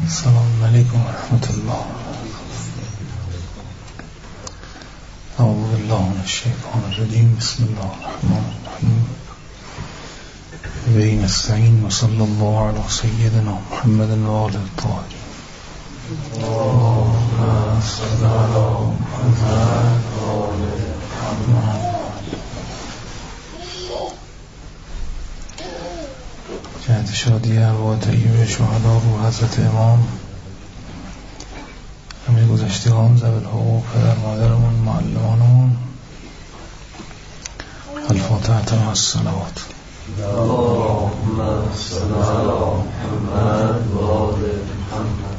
السلام علیکم و رحمت الله. اعوذ بالله من الشیطان الرجیم. بسم الله الرحمن الرحیم. و نستعین و صلی الله علی سیدنا محمد و آله الطاهرین. اللهم صل علی محمد و آل محمد. جهت شادی ارواح طیبه شهدا رو حضرت امام، همه گذشتگان، ذوی الحقوق، پدر مادرمون، معلمانمون. الفاتحه مع الصلوات. اللهم صل علی محمد و آل محمد.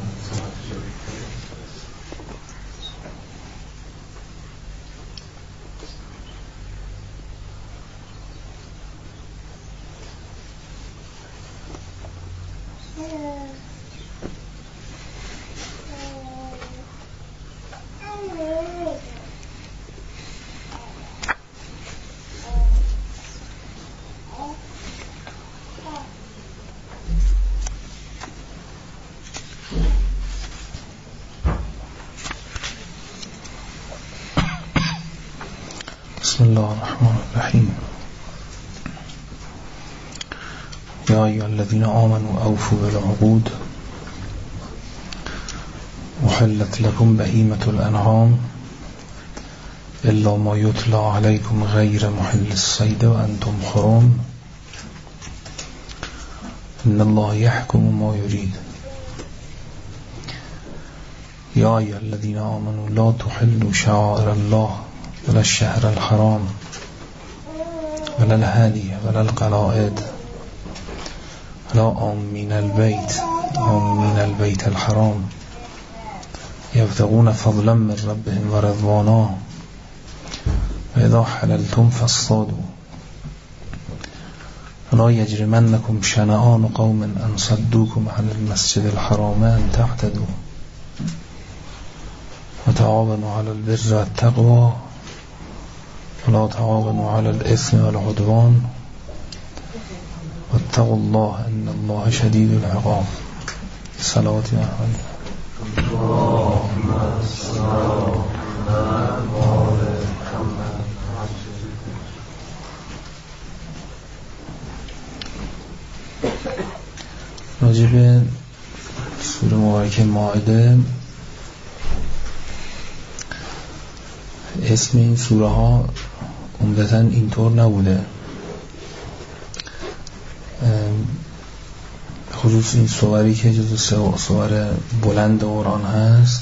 بسم الله الرحمن الرحیم. یا ایها الذین آمنوا اوفوا بالعقود احلت لكم بهیمة الانعام الا ما یتلی علیکم غیر محل الصید و انتم حرم ان الله یحکم ما یرید. یا ایها الذین آمنوا لا تحلوا شعائر الله ولا الشهر الحرام ولا الهدي ولا القلائد ولا آمین البيت الحرام يبتغون فضلا من ربهم ورضوانا وإذا حللتم فاصطادوا ولا يجرمنكم شنآن قوم أن صدوكم عن المسجد الحرام أن تعتدوا وتعاونوا على البر والتقوى ولا تعاونوا على الإثم والعدوان واتقوا الله ان الله شدید العقاب. صلوات محمد. اللهم صل علی محمد و آل محمد. راجع به سوره مبارکه مائده، اسم این سوره ها عمدتاً اینطور نبوده، خصوص این سوری که جزو سور بلند قرآن هست.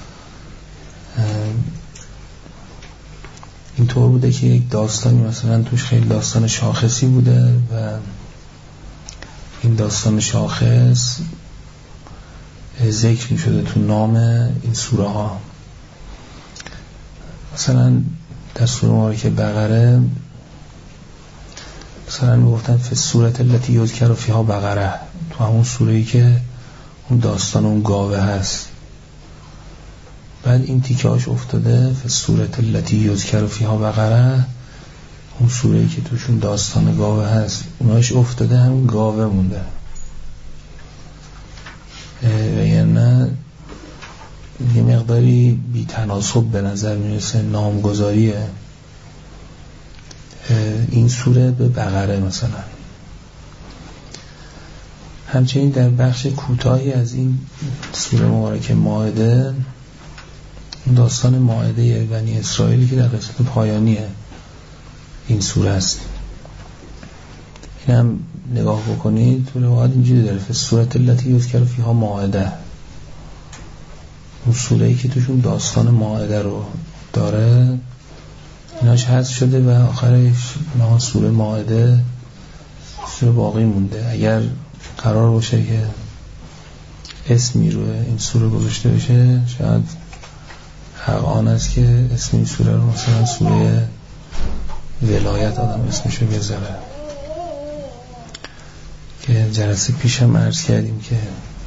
اینطور بوده که یک داستانی مثلا توش خیلی داستان شاخصی بوده و این داستان شاخص ذکر می شده تو نام این سوره ها. مثلا در سوره مبارکه بقره مثلا میگفتن فی سورة التي یذکر فیها بقره، تو همون سوره‌ای که اون داستان اون گاوه هست. بعد این تیکه‌اش افتاده فی سورة التي یذکر فیها بقره، اون سوره‌ای که توشون داستان گاوه هست اوناش افتاده همین گاوه مونده. و یعنی یه مقداری بی تناسب به نظر میرسه نامگذاریه این سوره به بقره مثلا. همچنین در بخش کوتاهی از این سوره مبارکه مائده، داستان مائده بنی اسرائیلی که در قسمت پایانیه این سوره است، این هم نگاه بکنید تو روایت اینجوری داره فی سورة التي یذکر فیها مائده، اون سوره‌ای که توشون داستان مائده رو داره ایناش حذف شده و آخرش نام سوره مائده سوره باقی مونده. اگر قرار باشه که اسمی رو این سوره گذاشته بشه، شاید حق آن است که اسم این سوره رو مثلا سوره ولایت آدم اسمشو بذاره، که جلسه پیش هم عرض کردیم که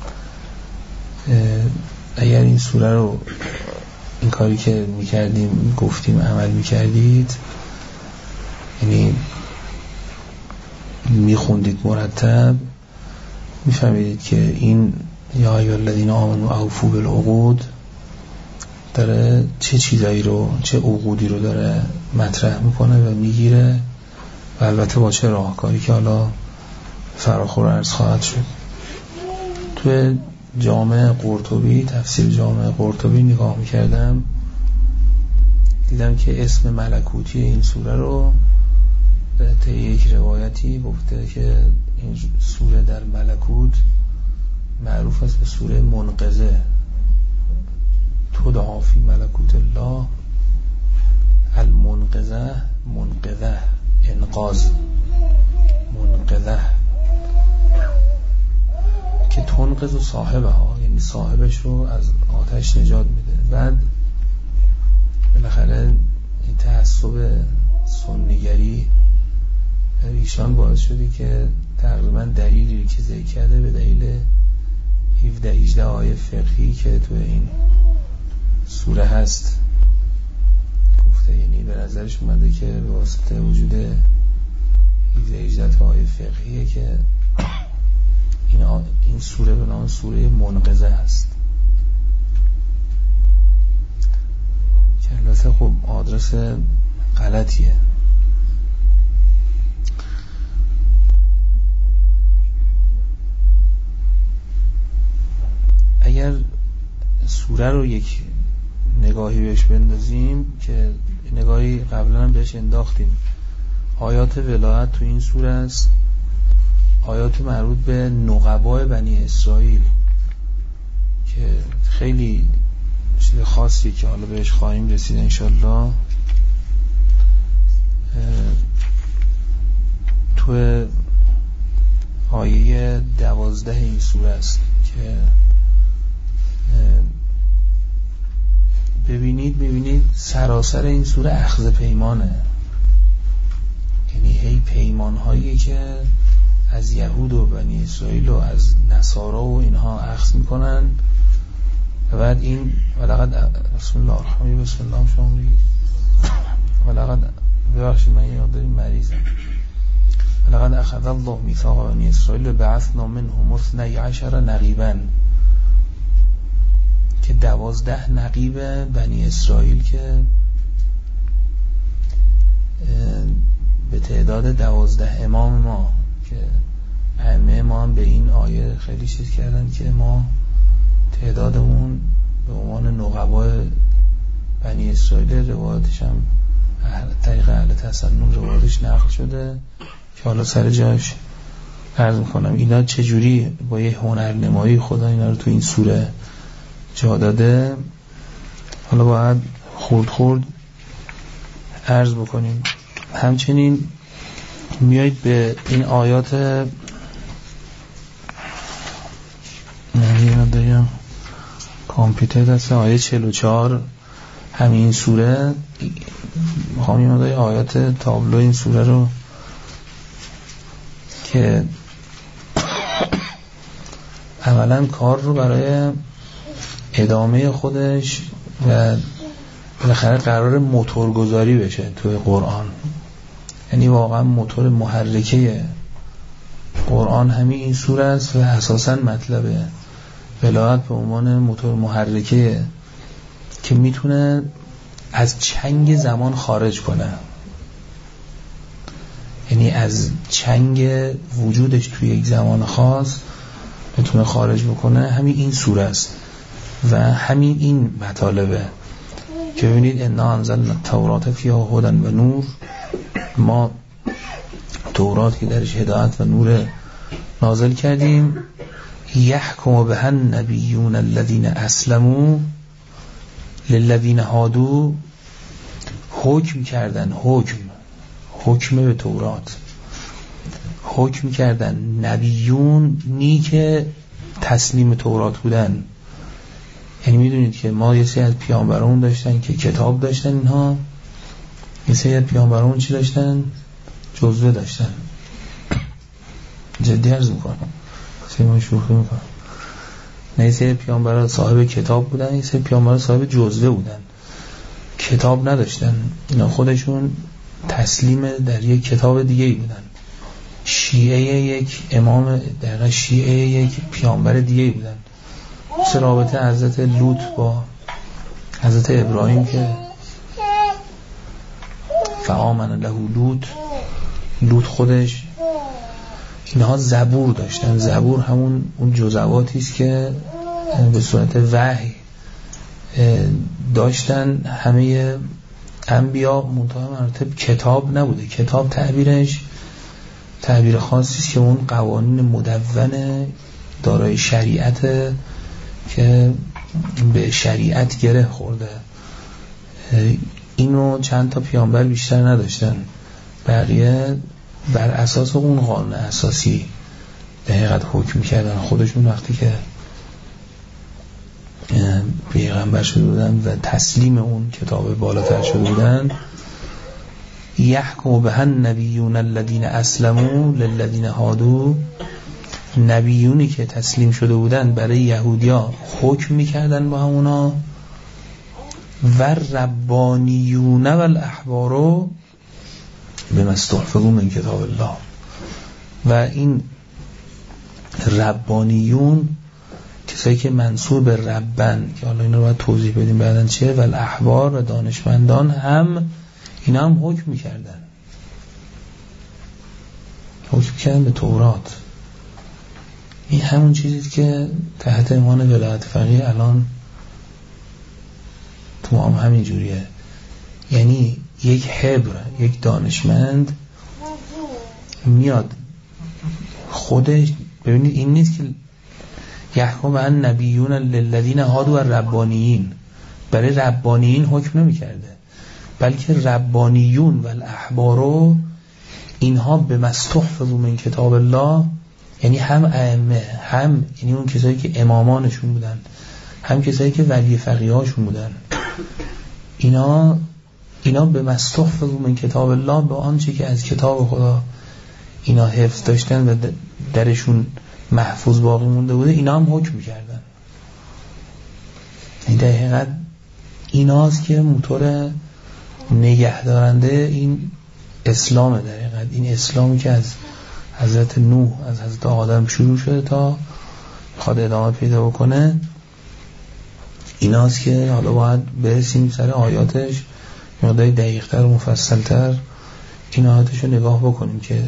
اگر این سوره رو این کاری که میکردیم گفتیم عمل میکردید، یعنی میخوندید مرتب، میفهمیدید که این یا ایها الذین آمنوا اوفوا بالعقود داره چه چیزایی رو، چه عقودی رو داره مطرح میکنه و میگیره و البته با چه راهکاری که حالا فراخور عرض خواهد شد. توی جامع قرطبی، تفسیر جامع قرطبی نگاه میکردم، دیدم که اسم ملکوتی این سوره رو به طی یک روایتی گفته که این سوره در ملکوت معروف است به سوره منقذه، تدعا فی ملکوت الله المنقذه، منقذه انقاذ، منقذه که تنقذ و صاحبه ها، یعنی صاحبش رو از آتش نجات میده. بعد بالاخره این تعصب سنیگری ایشان باعث شدی که تقریبا دلیلی که ذکر کرده به دلیل 17-18 آیه فقهی که تو این سوره هست گفته، یعنی به نظرش اومده که به واسطه وجود 17-18 آیه فقهیه که این سوره به نام سوره منقذه است، که البته خب آدرس غلطیه. اگر سوره رو یک نگاهی بهش بندازیم که نگاهی قبلا هم بهش انداختیم، آیات ولایت تو این سوره است، آیات مربوط به نقبای بنی اسرائیل که خیلی چیز خاصی که حالا بهش خواهیم رسید انشالله. تو آیه 12 این سوره است که ببینید سراسر این سوره اخذ پیمانه، یعنی هی پیمان هایی که از یهود و بنی اسرائیل و از نصارا و اینها اخذ میکنن و بعد این ولقد بسم الله الرحمن الرحیم، بسم الله شما بگید ولقد، ببخشید من یاد داریم مریضم، ولقد اخذ الله میثاق بنی اسرائیل و بعثنا منهم 12 نقیبا، که 12 نقیب بنی اسرائیل که به تعداد 12 امام ما، که ائمه ما هم به این آیه خیلی چیز کردن که ما تعدادمون به عنوان نقبای بنی اسرائیل، روایتش هم طریق اهل تسنن روایتش نقل شده که حالا سر جاش عرض میکنم اینا چجوری با یه هنرنمایی خدا اینا رو تو این سوره جا داده. حالا باید خورد عرض بکنیم. همچنین میایید به این آیات داریم کامپیوتر دسته، آیه 44 همین سوره، میخوام این آیات تابلو این سوره رو که اولا کار رو برای ادامه خودش و بالاخره قرار موتور گذاری بشه توی قرآن، یعنی واقعا موتور محرکه قرآن همین این سوره است و اساساً مطلب ولایت به عنوان موتور محرکه که میتونه از چنگ زمان خارج کنه، یعنی از چنگ وجودش توی یک زمان خاص بتونه خارج بکنه، همین این سوره است و همین این مطالبه که ببینید انا انزلنا التوراة فیها هدی و نور، ما تورات که درش هدایت و نور نازل کردیم، یحکم بها النبیون الذین اسلموا للذین هادوا، حکم کردن، حکم به تورات، حکم کردن نبیون نی که تسلیم تورات بودن. یعنی میدونید که ما یه سری از پیامبران داشتن که کتاب داشتن، اینها یه سری از پیامبران چی داشتن؟ جزوه داشتن. جدی عرض میکنم، من شوخی میکنم، نه یه سری پیامبران صاحب کتاب بودن، یه سری پیامبران صاحب جزوه بودن، کتاب نداشتن، اینا خودشون تسلیم در یک کتاب دیگه بودن، شیعه یک امام، در شیعه یک پیامبر دیگه بودن. مثل رابطه حضرت لوط با حضرت ابراهیم که فآمن له لوط خودش، اینها زبور داشتن. زبور همون اون جزواتی است که به صورت وحی داشتن همه انبیا، منتها مراتب کتاب نبوده. کتاب تعبیرش تعبیر خاصی است که اون قوانین مدون دارای شریعت که به شریعت گره خورده. اینو چند تا پیامبر بیشتر نداشتن، بقیه بر اساس اون قانون اساسی در حقیقت حکم می‌کردن. خودشون وقتی که پیغمبر شده بودن و تسلیم اون کتاب بالاتر شده بودن، یحکم به النبیون الذین اسلموا للذین هادوا، نبیونی که تسلیم شده بودن برای یهودیا حکم میکردن با همونا، و ربانیون و الاحبار بما استحفظوا من کتاب الله. و این ربانیون کسایی که منصوب به ربن، که حالا این رو باید توضیح بدیم بعدن چیه، و الاحبار و دانشمندان هم اینا هم حکم میکردن به تورات. این همون چیزی که تحت عنوان ولایت فقیه الان تو ما هم همین جوریه. یعنی یک حبر، یک دانشمند میاد خودش، ببینید این نیست که یحکم عن نبیون للذین هادوا و ربانیین، برای ربانیین حکم نمی کرده، بلکه ربانیون و الاحبارو اینها به مستحفظوا من کتاب الله، یعنی هم ائمه، هم یعنی اون کسایی که امامانشون بودن، هم کسایی که ولی فقیه هاشون بودن، اینا به مستحفظوا من کتاب الله، به آنچه که از کتاب خدا اینا حفظ داشتن و درشون محفوظ باقی مونده بوده، اینا هم حکم می‌کردن. این در حقیقت ایناست که موتور نگهدارنده این اسلامه. در حقیقت این اسلامی که از حضرت نوح، از حضرت آدم شروع شده تا خود ادامه پیدا بکنه، ایناست که حالا باید برسیم سر آیاتش مقداری دقیق‌تر و مفصل‌تر این آیاتش رو نگاه بکنیم. که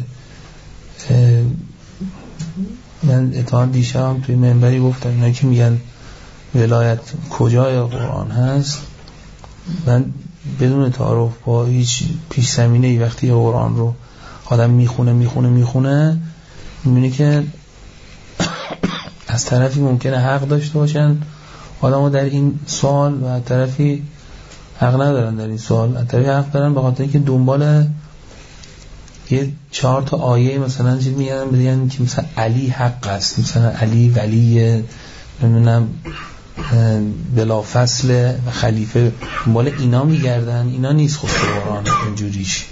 من اتحاد دیشبم توی منبری گفتم اینا که میگن ولایت کجای قرآن هست، من بدون تعارف با هیچ پیش زمینه‌ای وقتی قرآن رو آدم میخونه میبینه که از طرفی ممکنه حق داشته باشن آدم‌ها در این سوال و از طرفی حق ندارن در این سوال. از طرفی حق دارن به خاطر اینکه دنبال یه 4 تا آیه مثلا چیز میگن که مثلا علی حق است، مثلا علی ولی نمیدونم بلا فصل و خلیفه، دنبال اینا میگردن. اینا نیست خود قرآن اینجوریش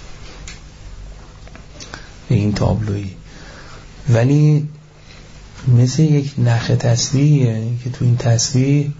به این تابلویی، ولی مثل یک نخ تسبیحه که تو این تسبیح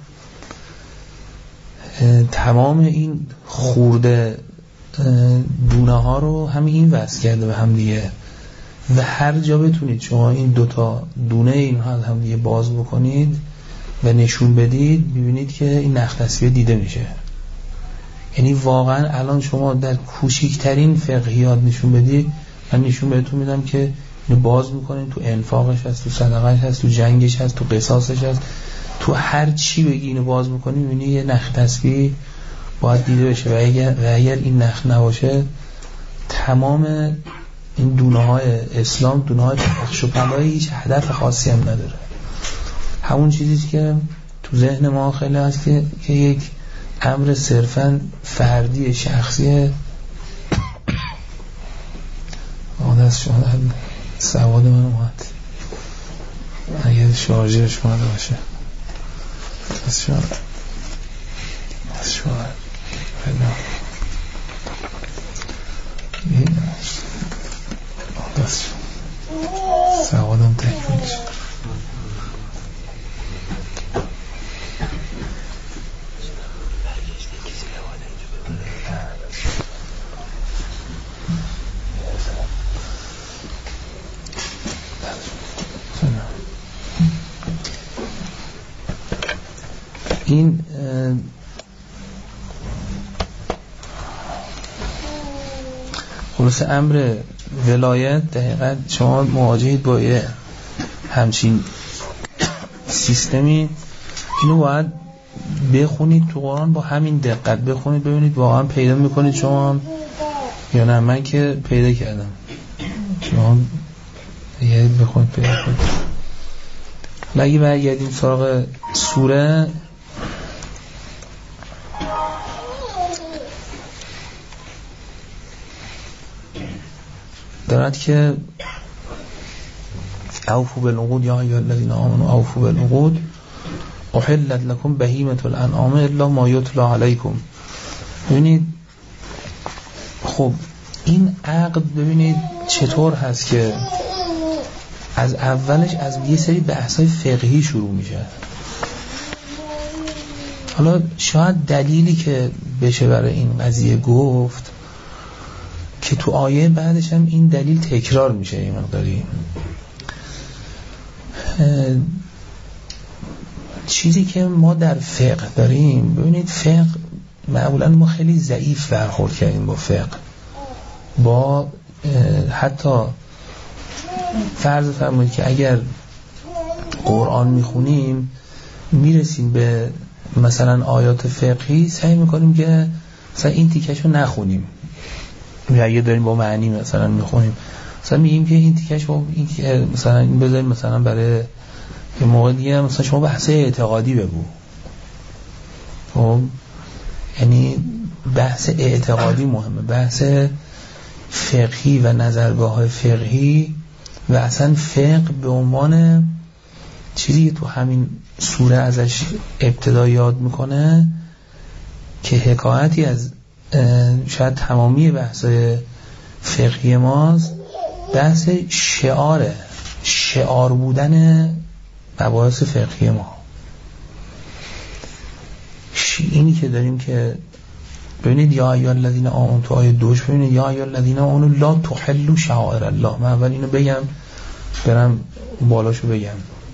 تمام این خورده دونه ها رو همین این وصل کرده به هم دیگه، و هر جا بتونید شما این 2 تا دونه اینها هم دیگه باز بکنید و نشون بدید، ببینید که این نخ تسبیح دیده میشه. یعنی واقعا الان شما در کوچکترین فقهیات نشون بدید، من نشون بهتون میدم که اینو باز میکنین، تو انفاقش هست، تو صدقهش هست، تو جنگش هست، تو قصاصش هست، تو هر چی بگی اینو باز میکنین میبینی یه نخ تسبیح باید دیده بشه. و اگر این نخ نباشه تمام این دونه های اسلام دونه های پخش و پلای هیچ هدف خاصی هم نداره. همون چیزی که تو ذهن ما خیلی هست که یک امر صرفا فردی شخصیه. دست شما سواد من اومد، اگر شارژرش اومده باشه دست شما سوادم تکمیل شد. این خلاص امر ولایت دقیقا شما مواجهید با یه همچین سیستمی. اینو باید بخونید تو قرآن، با همین دقت بخونید ببینید واقعا پیدا میکنید شما یا نه. من که پیدا کردم، شما یه بخونید پیدا کنید. اگه برگردیم سراغ سوره، دارد که اوفوا بالعقود یا ایها الذین آمنوا اوفوا بالعقود احلت لكم بهیمة الانعام الا ما یتلی علیکم. ببینید خب این عقد ببینید چطور هست که از اولش از یه سری بحث‌های فقهی شروع میشه. حالا شاید دلیلی که بشه برای این قضیه گفت که تو آیه بعدش هم این دلیل تکرار میشه این مقداری. چیزی که ما در فقه داریم، ببینید فقه معمولا ما خیلی ضعیف برخورد کردیم با فقه. با حتی فرض فرمایید که اگر قرآن میخونیم میرسیم به مثلا آیات فقهی، سعی میکنیم که مثلا این تیکشو نخونیم. اگه داریم با معنی مثلا میخونیم، مثلا میگیم که این تیکشو مثلا این بذاریم مثلا برای یه موقع دیگه مثلا شما بحث اعتقادی بگو. خب یعنی بحث اعتقادی مهمه، بحث فقهی و نظرگاه‌های فقهی و اصلا فقه به عنوان چیزی تو همین سوره ازش ابتدا یاد میکنه که حکایتی از شاید تمامی بحث‌های فقهی ماست، بحث شعار بودن مباحث فقهی ما. اینی که داریم که ببینید یا ایها الذین آمنوا، تو آیه 2 ببینید یا ایها الذین آمنوا لا تحلوا شعائر الله. من اول اینو بگم برم بالاشو بگم.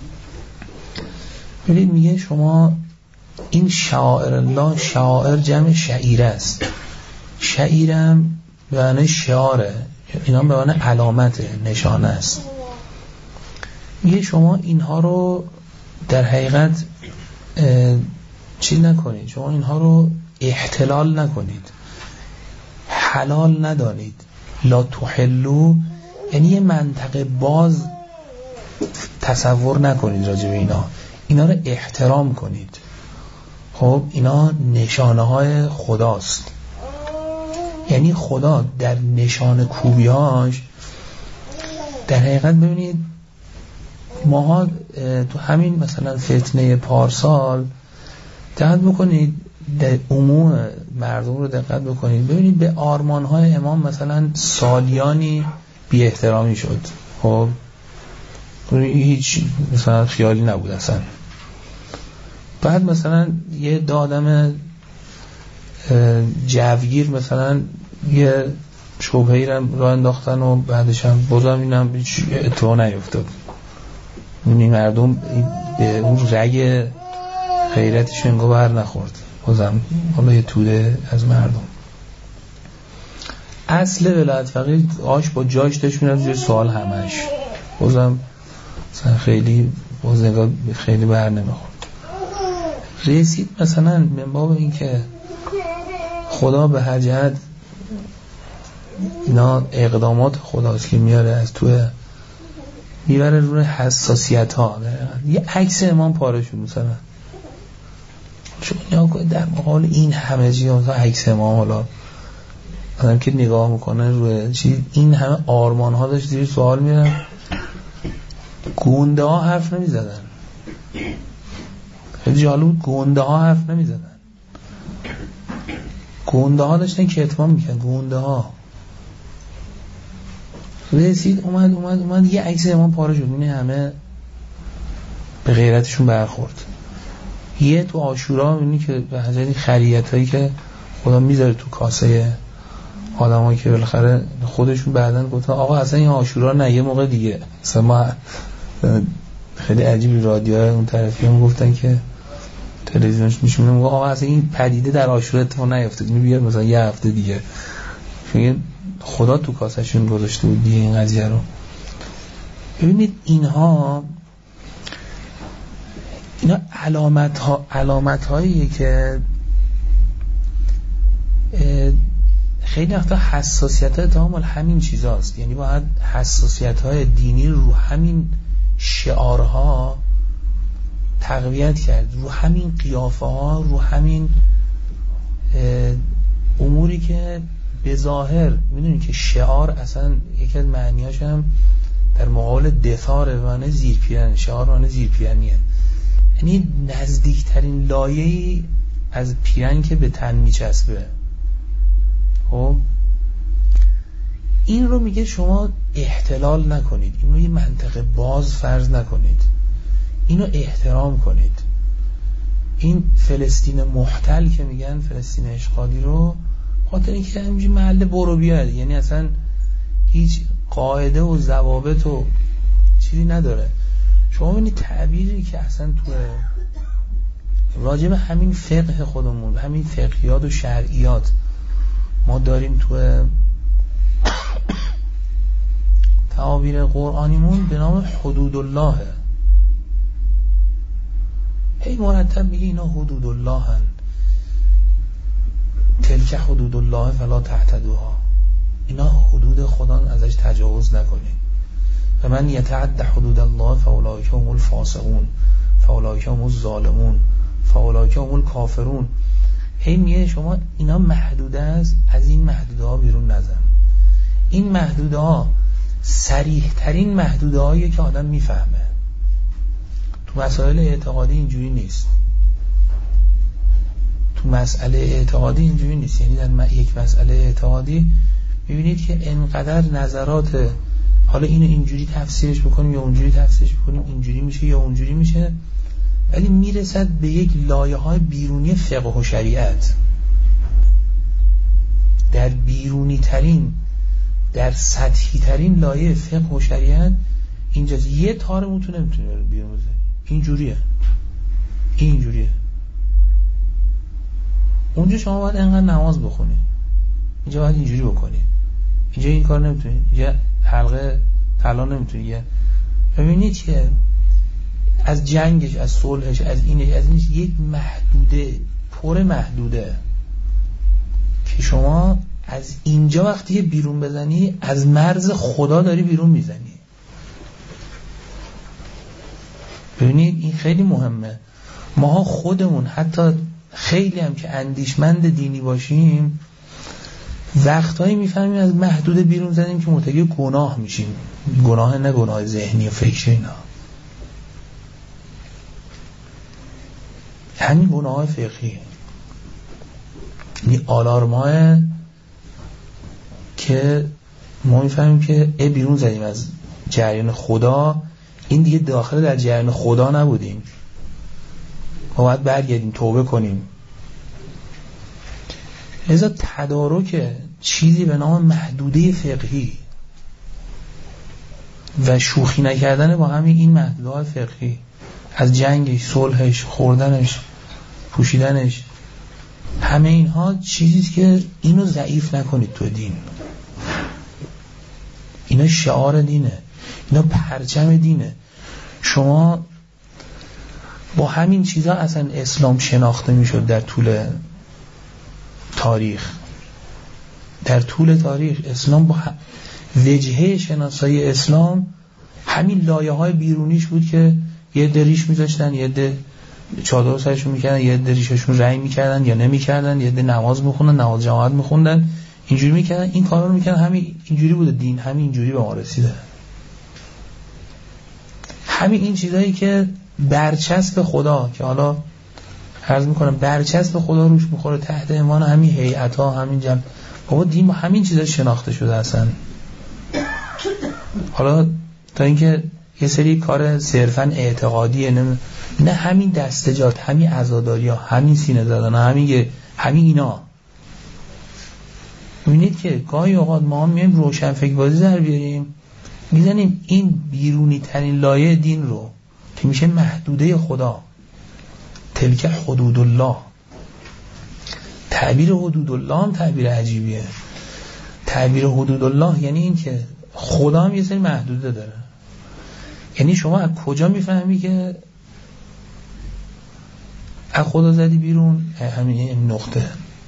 ببینید میگه شما این شعائر الله، شعائر جمع شعیره است. شعیرم به معنی شعاره، اینا به معنی علامته، نشانه است. میگه شما اینها رو در حقیقت چی نکنید، شما اینها رو احتلال نکنید، حلال ندانید. لا تحلوا یعنی یه منطقه باز تصور نکنید راجع به اینا رو احترام کنید. خب اینا نشانه های خداست، یعنی خدا در نشانه کوبیاش در حقیقت ببینید ماها تو همین مثلا فتنه پارسال دقت بکنید، در عموم مردم رو دقت بکنید ببینید به آرمان‌های امام مثلا سالیانی بی احترامی شد. خب هیچ مثلا خیالی نبود اصلا. بعد مثلا یه آدم جوگیر مثلا یه شبهه‌ای رو راه انداختن و بعدش هم بازم اینم هیچ اتفاقی نیفتاد. این مردم به اون رگ غیرتش انگار بر نخورد، بازم حالا یه توده از مردم. اصل ولایت فقیه آش با جاش داشت میرم زیر سوال همش، بازم خیلی باز نگاه خیلی بر نمیخورد. رسید مثلا من باب این که خدا به هر جهت اینا اقدامات خداست که میاره از توی میبره روی حساسیت ها. یه عکس امام پاره شد مثلا، چون در مقابل این همه چیز عکس امام، حالا آدم که نگاه میکنه روی چی این همه آرمان ها داشت زیر سوال میرن. گونده ها حرف نمیزدن، خیلی جالب بود، گونده ها حرف نمیزدن. گونده ها داشتن که اتمام میکن. گونده ها رسید اومد یه عکس امام پاره شد. این همه به غیرتشون برخورد. یه تو عاشورا میبینی که به حضرت خریت هایی که خدا میذاره تو کاسه آدم هایی که بالاخره خودشون بعدن گفتن آقا اصلا این عاشورا نه، یه موقع دیگه. مثلا ما خیلی عجیبی رادیوهای اون طرفی هم گفتن که تلویزیونش میشونه میگه آقا اصلا این پدیده در عاشورا اتفاق نیفتاد، اینو بیار مثلا یه هفته دیگه. میگه خدا تو کاسهشون گذاشته بود دیگه این قضیه رو. ببینید اینا علامت هایی که خیلی وقتا حساسیت های تمام همین چیزاست. یعنی باید حساسیت های دینی رو همین شعارها تقویت کرد، رو همین قیافه ها، رو همین اموری که به ظاهر میدونید که شعار اصلا یکی از معنیاش هم در مقابل دثار معنی زیرپیرن، شعار معنی زیرپیرنیه، یعنی نزدیکترین لایه‌ای از پیرن که به تن میچسبه. خب این رو میگه شما احتلال نکنید، این رو یه منطقه باز فرض نکنید، اینو احترام کنید. این فلسطین محتل که میگن فلسطین اشغالی رو خاطر اینکه همینجوری محل برو بیاد، یعنی اصلا هیچ قاعده و ضوابط و چیزی نداره. شما ببینید تعبیری که اصلا تو راجع به همین فقه خودمون، همین فقهیات و شرعیات ما داریم تو تعابیر قرآنیمون به نام حدود الله. هی مرتب میگه اینا حدود الله هن، تلک حدود الله فلا تعتدوها، اینا حدود خدا ازش تجاوز نکنید. و من یتعد حدود الله فاولئک هم الفاسقون فاولئک هم الظالمون فاولئک هم الکافرون. هی میگه شما اینا محدوده است، از این محدوده ها بیرون نزن. این محدوده ها صریح ترین محدوده هایی که آدم میفهمه. تو مسائل اعتقادی اینجوری نیست، تو مسئله اعتقادی اینجوری نیست. یعنی در یک مسئله اعتقادی میبینید که انقدر نظرات، حالا اینو اینجوری تفسیرش بکنیم یا اونجوری تفسیرش بکنیم، اینجوری میشه یا اونجوری میشه، ولی میرسد به یک لایه های بیرونی فقه و شریعت. در بیرونی ترین، در سطحی ترین لایه فقه و شریعت اینجاست. یه تار موتو نمیتونه بیرون بزنی، اینجوریه. اونجا شما باید انقدر نماز بخونی، اینجا باید اینجوری بکنی، اینجا این کار نمیتونی، اینجا حلقه طلا نمیتونی. ببینید که از جنگش، از صلحش، از اینش یک محدوده، پر محدوده که شما از اینجا وقتی بیرون بزنی از مرز خدا داری بیرون میزنی. ببینید این خیلی مهمه. ما خودمون حتی خیلی هم که اندیشمند دینی باشیم وقتایی میفهمیم از محدوده بیرون زدیم که مرتکب گناه میشیم. گناه نه گناه ذهنی و فکری، اینا همین گناه فقهی. این آلارماه که ما میفهمیم که بیرون زدیم از جریان خدا، این دیگه داخل در جریان خدا نبودیم، ما باید برگردیم توبه کنیم. لذا تدارک چیزی به نام محدوده فقهی و شوخی نکردن با همین این محدوده‌های فقهی، از جنگش، صلحش، خوردنش، پوشیدنش، همه اینها چیزیست که اینو ضعیف نکنید تو دین. اینا شعار دینه، اینا پرچم دینه. شما با همین چیزا اصلا اسلام شناخته میشد در طول تاریخ. در طول تاریخ اسلام با وجهه شناسایی اسلام همین لایه‌های بیرونیش بود که یه دریش میذاشتن، یه ده چادر سرشون میکردن، یه دریششون رأی میکردن یا نمیکردن، یه ده نماز میخوندن، نماز جماعت میخوندن، اینجوری میکردن، این کارا رو میکردن. همین اینجوری بوده دین، همین اینجوری به ما رسیده. همین این چیزایی که برچسب خدا، که حالا عرض میکنم برچسب خدا روش میخوره تحت عنوان همین هیئت‌ها، همین جمع، بابا دین با همین چیزا شناخته شده اصلا. حالا تا اینکه یه سری کار صرفاً اعتقادیه، نه همین دستجات، همین عزاداری‌ها، همین سینه زدن، همین اینا. می‌بینید که گاهی اوقات ما میایم روشن فکر بازی در بیاریم، میزنیم این بیرونی ترین لایه دین رو که میشه محدوده خدا، تلک حدود الله. تعبیر حدود الله هم تعبیر عجیبیه. تعبیر حدود الله یعنی این که خدا هم یه سری محدوده داره. یعنی شما از کجا میفهمی که از خدا زدی بیرون؟ همین این نقطه.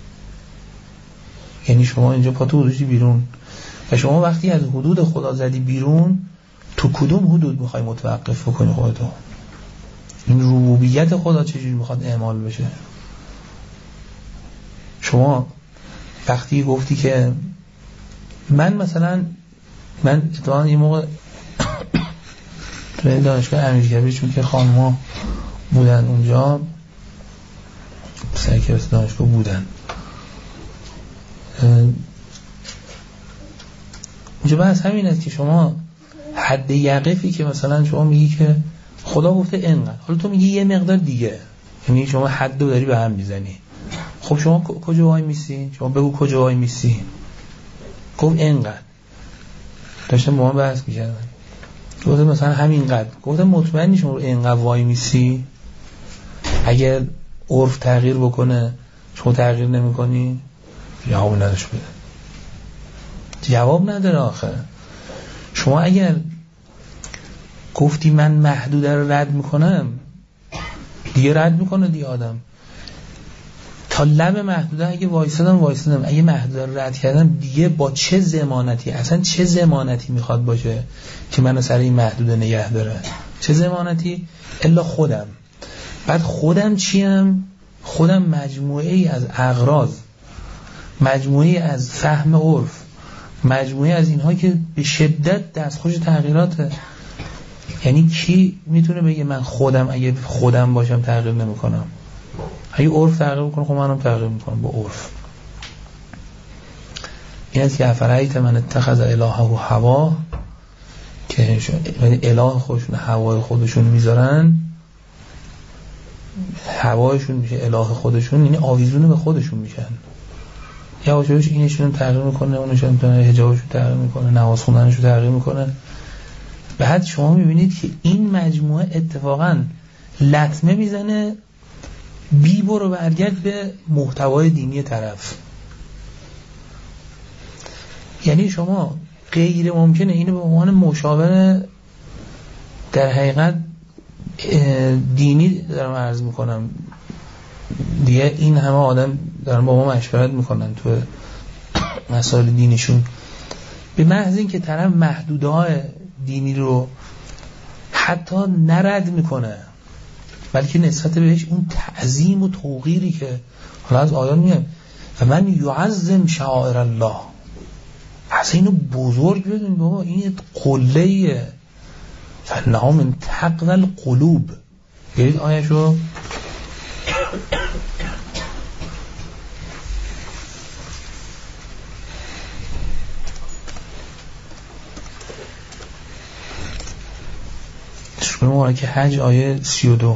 یعنی شما اینجا پاتو گذاشتی بیرون و شما وقتی از حدود خدا زدی بیرون، تو کدوم حدود میخوای متوقف بکنی خودتو؟ این ربوبیت خدا چجوری میخواد اعمال بشه؟ شما وقتی گفتی که من اتفاقا یه موقع تو دانشگاه امیرکبیر، چون که خانم‌ها بودن اونجا، سرکلاس دانشگاه بودن، اونجا بحث همین است که شما حد یقفی که مثلا شما میگی که خدا گفته اینقدر، حالا تو میگی یه مقدار دیگه، یعنی شما حد رو داری به هم میزنی. خب شما کجا وای میسی؟ شما بگو کجا وای میسی؟ گفت اینقدر. داشتم با من بحث میکردن، گفت مثلا همینقدر. گفتم مطمئنی شما رو اینقدر وای میسی؟ اگر عرف تغییر بکنه شما تغییر نمیکنی؟ جواب نداشت بده. جواب نداره آخه. شما اگر گفتی من محدوده رو رد میکنم، دیگه رد میکنه دیگه آدم. تا لب محدوده اگه وایسادم، اگه محدوده رو رد کردم، دیگه با چه ضمانتی، اصلا چه ضمانتی میخواد باشه که منو سر این محدوده نگه داره؟ چه ضمانتی؟ الا خودم. بعد خودم چیم؟ خودم مجموعه ای از اغراض، مجموعه ای از فهم عرف، مجموعه از اینها که به شدت دستخوش تغییراته. یعنی کی میتونه بگه من خودم اگه خودم باشم تغییر نمیکنم؟ اگه عرف تغییر میکنه خب منم تغییر میکنم با عرف. این است که افرایت من اتخذ الهه هوا، که اله خودشون هوای خودشون میذارن، هوایشون میشه اله خودشون، یعنی آویزون به خودشون میشن. یواشوش اینشون تغییر میکنه، اونشون حجابشو تغییر میکنه، نماز خوندنشو تغییر میکنه. بعد شما میبینید که این مجموعه اتفاقا لطمه میزنه بی برو برگرد به محتوای دینی طرف. یعنی شما غیر ممکنه اینو به عنوان مشاور در حقیقت دینی دارم عرض میکنم دیگه، این همه آدم دارن با ما مشورت میکنن تو مسائل دینیشون، به محض این که طرف محدودهای دینی رو حتی نرد میکنه، بلکه نسبت بهش اون تعظیم و توقیری که حالا از آیات میگه و من یعظم شعائر الله، اصلا اینو بزرگ بدون بابا، این قله‌ایه، فانها من تقوی القلوب. برید آیه‌شو سوره مبارکه حج آیه 32.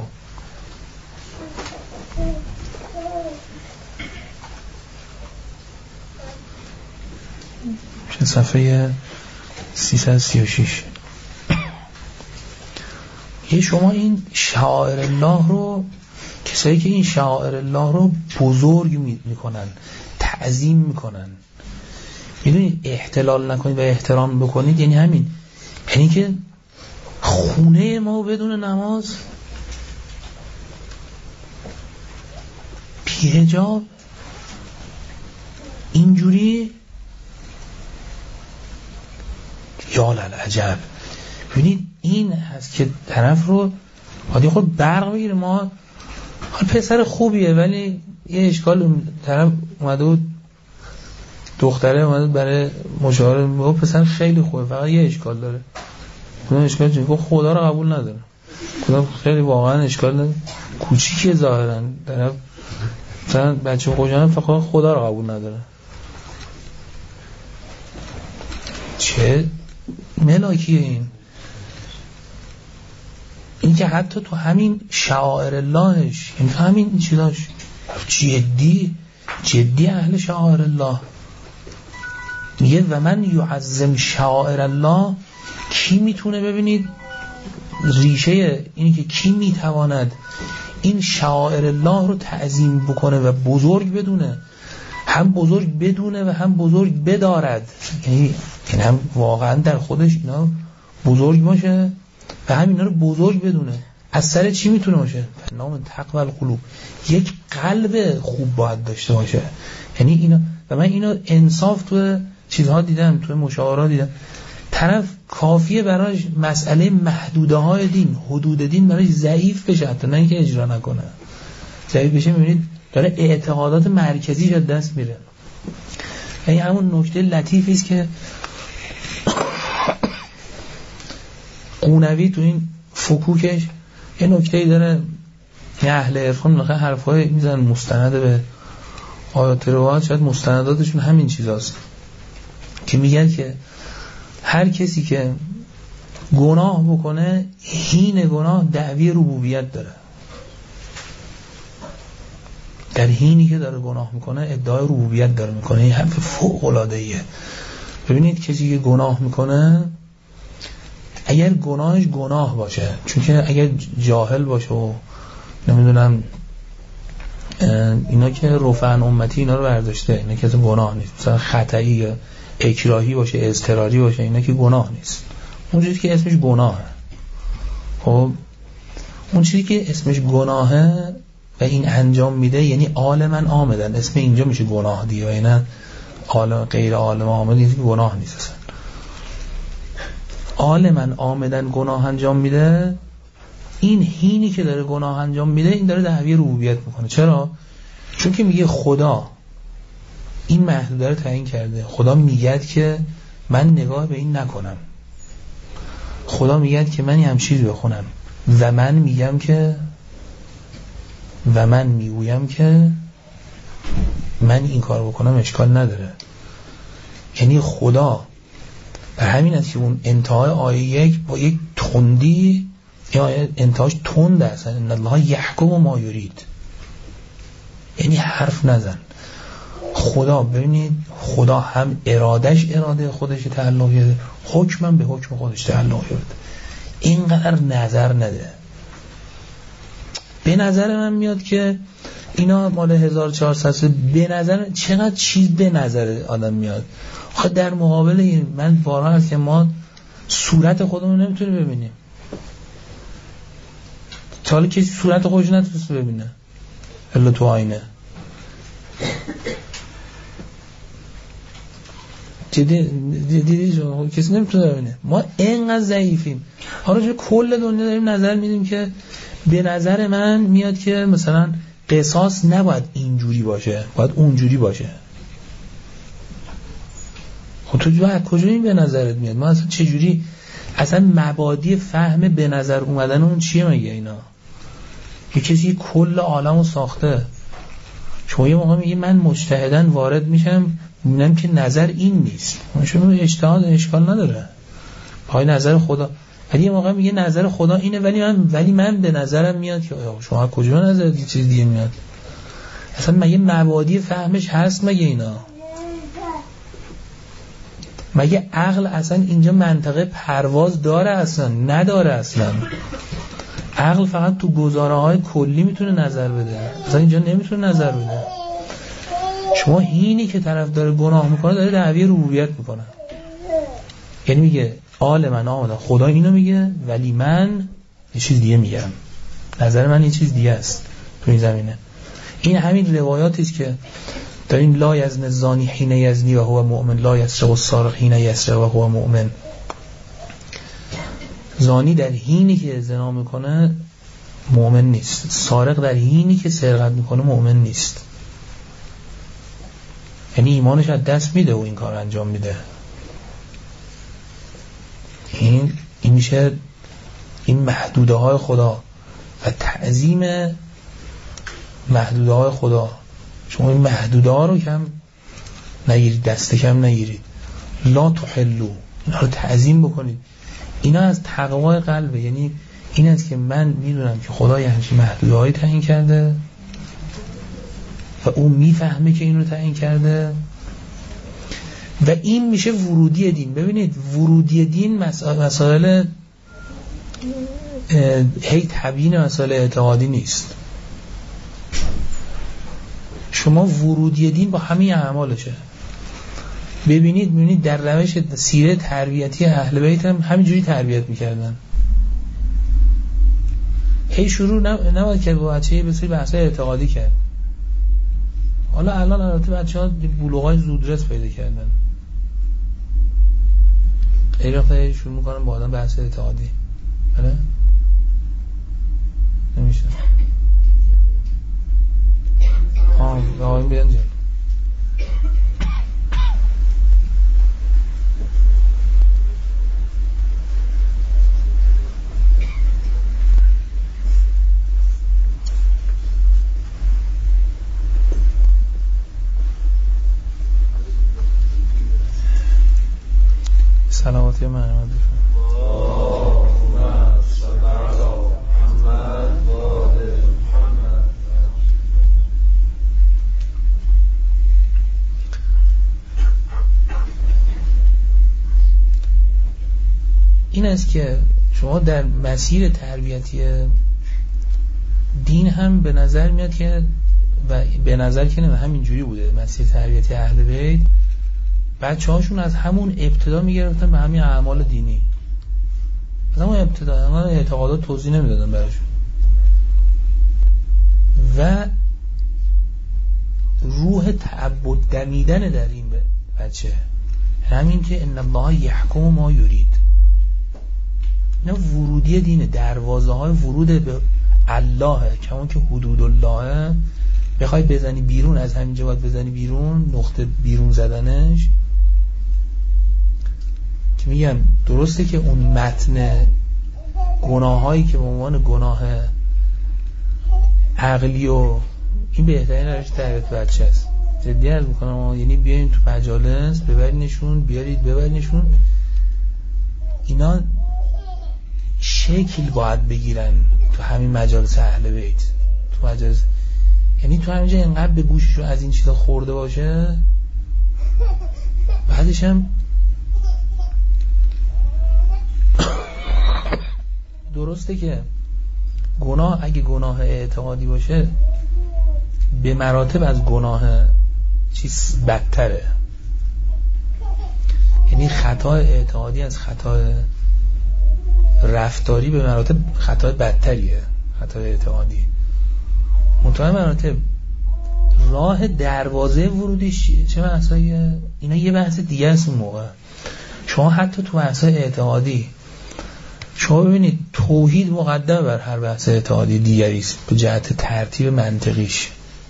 صفحه 336. یه شما این شعائر الله رو، کسایی که این شعائر الله رو بزرگ میکنن، تعظیم میکنن، میدونید احتلال نکنید و احترام بکنید یعنی همین، یعنی که خونه ما بدون نماز، بی حجاب، اینجوری، یا للعجب. ببینید این هست که طرف رو عادی خود برق بگیره. ما حال پسر خوبیه ولی یه اشکال، طرف اومده بود، دختره اومده برای مشاوره، میگه پسر خیلی خوبه فقط یه اشکال داره. کدوم اشکال؟ چون خدا رو قبول نداره. کدوم؟ خیلی واقعا اشکال نداره، کوچیکه ظاهرا، طرف مثلا بچه خوشانه فقط خدا رو قبول نداره. چه ملاکیه این که حتی تو همین شعائر اللهش، این همین چیزاش جدی اهل شعائر الله میگه و من یعظم شعائر الله. کی میتونه، ببینید ریشه اینی که کی میتواند این شعائر الله رو تعظیم بکنه و بزرگ بدونه، هم بزرگ بدونه و هم بزرگ بدارد، یعنی هم واقعا در خودش اینا بزرگ باشه و هم اینا رو بزرگ بدونه. از سر چی میتونه باشه؟ نام تقوی القلوب، یک قلب خوب باید داشته باشه. یعنی اینا، و من اینا انصاف تو چیزها دیدم، تو مشاورات دیدم، طرف کافیه براش مسئله محدوده های دین، حدود دین براش ضعیف بشه، حتی نه اینکه اجرا نکنه، ضعیف بشه، میبینید داره اعتقادات مرکزیش از دست میره. یعنی همون نکته لطیفی است که قونوی تو این فکوکش یه نکته‌ای داره، یه اهل عرفان مثلا حرفای میزنن مستند به آیات روایات، شاید مستنداتشون همین چیزاست که میگن که هر کسی که گناه بکنه، هین گناه دعوی ربوبیت داره. در حینی که داره گناه میکنه ادعای ربوبیت داره میکنه. این حرف فوق العاده ایه. ببینید کسی که گناه میکنه، اگر گناهش گناه باشه، چون که اگر جاهل باشه و نمیدونم اینا که رفعن امتی اینا رو برداشته، اینا که گناه نیست، مثلا خطایی یا اکراهی باشه، اضطراری باشه، اینا که گناه نیست. اون چیزی که اسمش گناهه، خب اون چیزی که اسمش گناهه و این انجام میده، یعنی عالمن آمدن، اسم اینجا میشه گناه دیگه، و اینا عالم غیر عالم آمد این گناه نیست اصلا. عالمن آمدن گناه انجام میده، این هینی که داره گناه انجام میده، این داره دعوی ربوبیت میکنه. چرا؟ چون که میگه خدا این محدوده رو تعیین کرده، خدا میگه که من نگاه به این نکنم، خدا میگه که من هم چیز بخونم و من میگم که و من میگویم که من این کار بکنم اشکال نداره. یعنی خدا بر همین است که اون انتهای آیه 1 با یک تندی، یا انتهاش تند است، ان الله یحکم ما یرید، یعنی حرف نزن. خدا، ببینید خدا هم ارادش اراده خودش تعلق کرده، حکمم به حکم خودش تعلق کرده، اینقدر نظر نده. به نظر من میاد که اینا مال 1400، به نظر چقدر چیز به نظر آدم میاد. آخه در مقابل این من بارها هست که ما صورت خودمون نمیتونیم ببینیم. حالا کسی صورت خودش نتونسته ببینه الا تو آینه. دیدی شما کسی نمیتونه ببینه. ما اینقدر ضعیفیم. حالا جو کل دنیا داریم نظر میدیم که به نظر من میاد که مثلا قصاص نباید اینجوری باشه، باید اونجوری باشه. خب تو کجا این به نظرت میاد؟ ما اصلا چجوری، اصلا مبادی فهم به نظر اومدن اون چیه مگه اینا؟ یه کسی کل عالمو ساخته، شما یه موقع میگی من مجتهدن وارد میشم میبینم که نظر این نیست، شما اجتهاد اشکال نداره پای نظر خدا. ولی یه موقع میگه نظر خدا اینه ولی من به نظرم میاد که شما کجا نظر یه چیز دیگه میاد؟ اصلا مگه مبادی فهمش هست مگه اینا؟ مگه عقل اصلا اینجا منطقه پرواز داره؟ اصلا نداره. اصلا عقل فقط تو گزاره های کلی میتونه نظر بده، اصلا اینجا نمیتونه نظر بده. شما اینی که طرف داره گناه میکنه داره دعوی ربوبیت میکنه، یعنی میگه آل من آمدن، خدا اینو میگه ولی من یه چیز دیگه میگم، نظر من یه چیز دیگه است تو این زمینه. این همین روایاتی است که دارین لا یزن الزانی حین یزنی و هو مؤمن، لا یسرق السارق حین یسرق و هو مؤمن. زانی در حینی که زنا میکنه مؤمن نیست، سارق در حینی که سرقت میکنه مؤمن نیست. یعنی ایمانش از دست میده و این کار انجام میده. این میشه این محدوده های خدا و تعظیم محدوده های خدا. شما این محدوده ها رو کم نگیرید، دست کم نگیرید. لا تحلو، اینا رو تعظیم بکنید. اینا از تقوای قلبه. یعنی این است که من میدونم که خدا یه همچین محدوده هایی تعیین کرده و اون میفهمه که این رو تعیین کرده و این میشه ورودی دین. ببینید ورودی دین مسائل هی تبیین مسائل اعتقادی نیست. شما ورودی دین با همین اعمالشه. ببینید در روش سیره تربیتی اهل بیت هم همینجوری تربیت میکردن. هی شروع نباید کرد با بچه به سری بحثای اعتقادی کرد. حالا الان البته بچه‌ها بلوغای زودرس پیدا کردن. هی وقتا شروع میکنن با آدم بحث اعتقادی. بله؟ نمیشه. به آقایون بیان جلو. سلامتی محمد این است که شما در مسیر تربیتی دین هم به نظر میاد که و به نظر که نه همینجوری بوده. مسیر تربیتی اهل بیت بچه‌هاشون از همون ابتدا میگرفتن به همین اعمال دینی. از همون ابتدا اما اعتقادات توضیح نمیدادن براشون و روح تعبد دمیدن در این بچه همین که ان الله یحکم ما یرید. اینا ورودی دینه، دروازه های ورود به الله، کمون که حدود الله بخوای بزنی بیرون از همینجا باید بزنی بیرون، نقطه بیرون زدنش که میگم درسته که اون متن گناهایی که به عنوان گناه عقلی و این بهترین روش تربیت بچه است. جدی عرض میکنم، یعنی بیاین تو مجالس ببرینشون، بیارید ببرینشون، اینا شکل باید بگیرن تو همین مجالس اهل بیت، تو مجالس، یعنی تو همینجا اینقدر به گوششون از این چیزا خورده باشه، بعدش هم درسته که گناه اگه گناه اعتقادی باشه به مراتب از گناه چیز بدتره. یعنی خطا اعتقادی از خطا رفتاری به مراتب خطا بدتریه. خطا اعتقادی منتها مراتب راه دروازه ورودیش چه بحثاییه؟ اینا یه بحث دیگه است. اون موقع شما حتی تو بحثای اعتقادی شما ببینید توحید مقدم بر هر بحث اعتقادی دیگری است به جهت ترتیب منطقیش.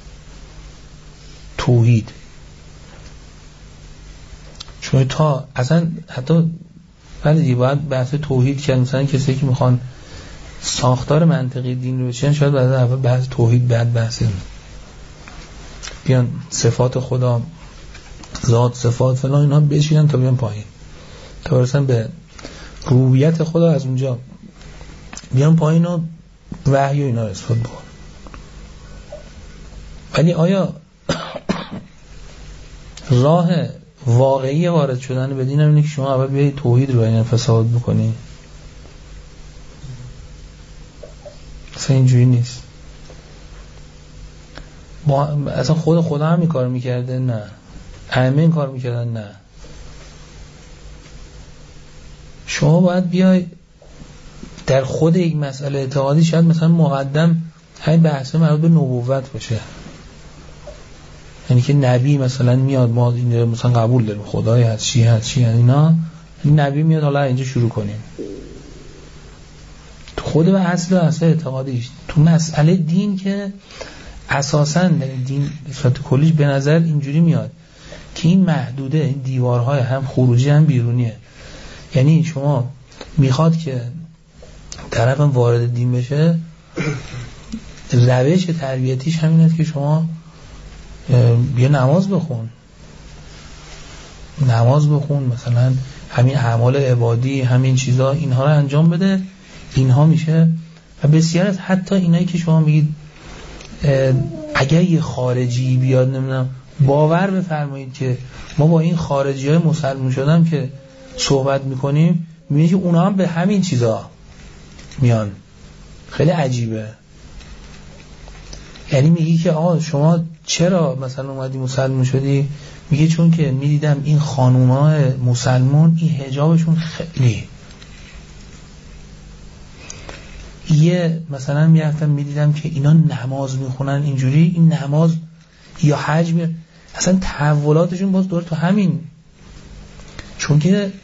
توحید شما تا اصلا حتی ولی باید بحث توحید که مثلا کسی که میخوان ساختار منطقی دین رو بچینن شاید بعد اول بحث توحید بعد بحث بیان صفات خدا، ذات، صفات فلان اینا بچینن تا بیان پایین، تا برسن به ربوبیت خدا، از اونجا بیان پایین و وحی و اینا رو اثبات بکن. ولی آیا راه واقعی وارد شدن به دین اینه که شما اول بیایید توحید رو این فساد بکنی؟ اصلا اینجوری نیست. اصلا خدا هم این کار میکرده؟ نه. همه این کار میکردن؟ نه. شما باید بیای در خود یک مسئله اعتقادی شاید مثلا مقدم همین بحثه مربوط به نبوت باشه، یعنی که نبی مثلا میاد ما این مثلا قبول داریم خدای هست چی اینا، نبی میاد حالا اینجا شروع کنیم تو خود و اصل اعتقادیش. تو مسئله دین که اساساً دین به صورت کلیش به نظر اینجوری میاد که این محدوده، این دیوارهای هم خروجی هم بیرونیه. یعنی شما میخواد که طرفم وارد دین بشه، روش تربیتیش همینه که شما بیا نماز بخون، مثلا همین اعمال عبادی، همین چیزا، اینها رو انجام بده، اینها میشه. و بسیار از حتی اینایی که شما میگید اگر یه خارجی بیاد نمیدونم، باور بفرمایید که ما با این خارجی های مسلمان شدن که صحبت میکنیم میبینید که اونا هم به همین چیزا میان. خیلی عجیبه. یعنی میگی که آقا شما چرا مثلا اومدی مسلمان شدی؟ میگه چون که میدیدم این خانومای مسلمان این حجابشون خیلی یه مثلا میرفتم میدیدم که اینا نماز میخونن اینجوری، این نماز یا حج اصلا تحولاتشون باز دور تو همین. چون که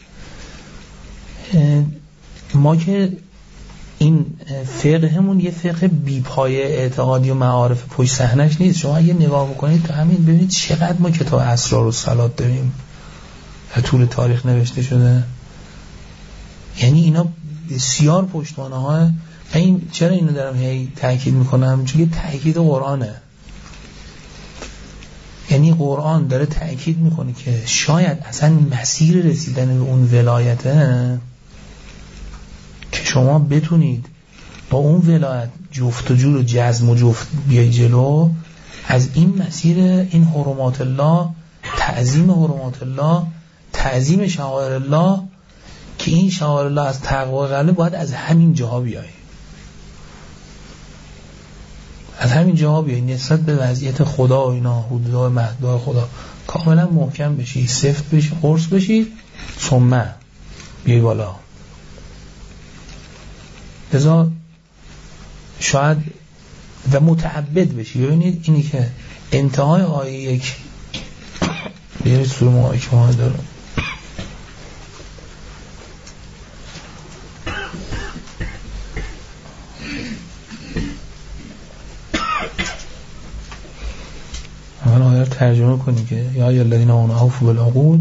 ما که این فقهمون یه فقه بیپایه اعتقادی و معارف پشت صحنه‌اش نیست. شما اگه نگاه بکنید تو همین ببینید چقدر ما کتاب اسرار و صلات داریم در طول تاریخ نوشته شده. یعنی اینا بسیار پشتوانه ها. این چرا اینو دارم هی تاکید میکنم؟ چون که تاکید قرآنه. یعنی قرآن داره تاکید میکنه که شاید اصلا مسیر رسیدن به اون ولایته که شما بتونید با اون ولایت جفت و جور و جزم و جفت بیای جلو، از این مسیر این حرمات الله، تعظیم حرمات الله، تعظیم شعائر الله، که این شعائر الله از تقوا قلب باید از همین جاها بیای، از همین جاها بیای نسبت به وضعیت خدا و اینا، حدودهای محدودهای خدا کاملا محکم بشی، سفت بشی، قرص بشی، ثم بیای بالا. لذا شاید و متعبد بشی. ببینید اینی که انتهای آیه 1 بیارید سوره مائده داره، من آیه رو ترجمه کنی که یا ایها الذین آمنوا اوفوا بالعقود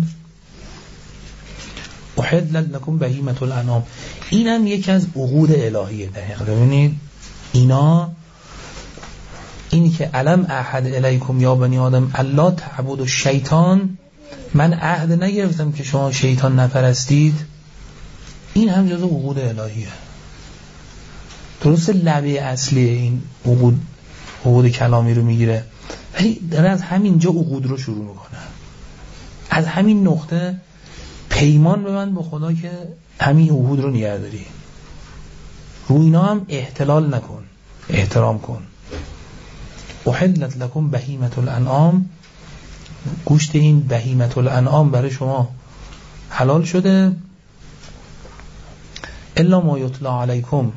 احلت لکم بهیمة الانعام. اینم یکی از عقود الهیه. دقیقاً ببینید اینا، اینی که علم احد الیکم یا بنی آدم الا تعبدوا الشیطان، من عهد نگرفتم که شما شیطان نپرستید، این هم جزو عقود الهیه. درست لبه اصلی این عقود کلامی رو میگیره، ولی داره از همین جا عقود رو شروع میکنه. از همین نقطه پیمان به من به خدا که همین عهود رو نگه داری، رو اینا هم احتلال نکن، احترام کن. احلت لکم بهیمة الانعام، گوشت این بهیمة الانعام برای شما حلال شده، الا ما یتلی علیکم،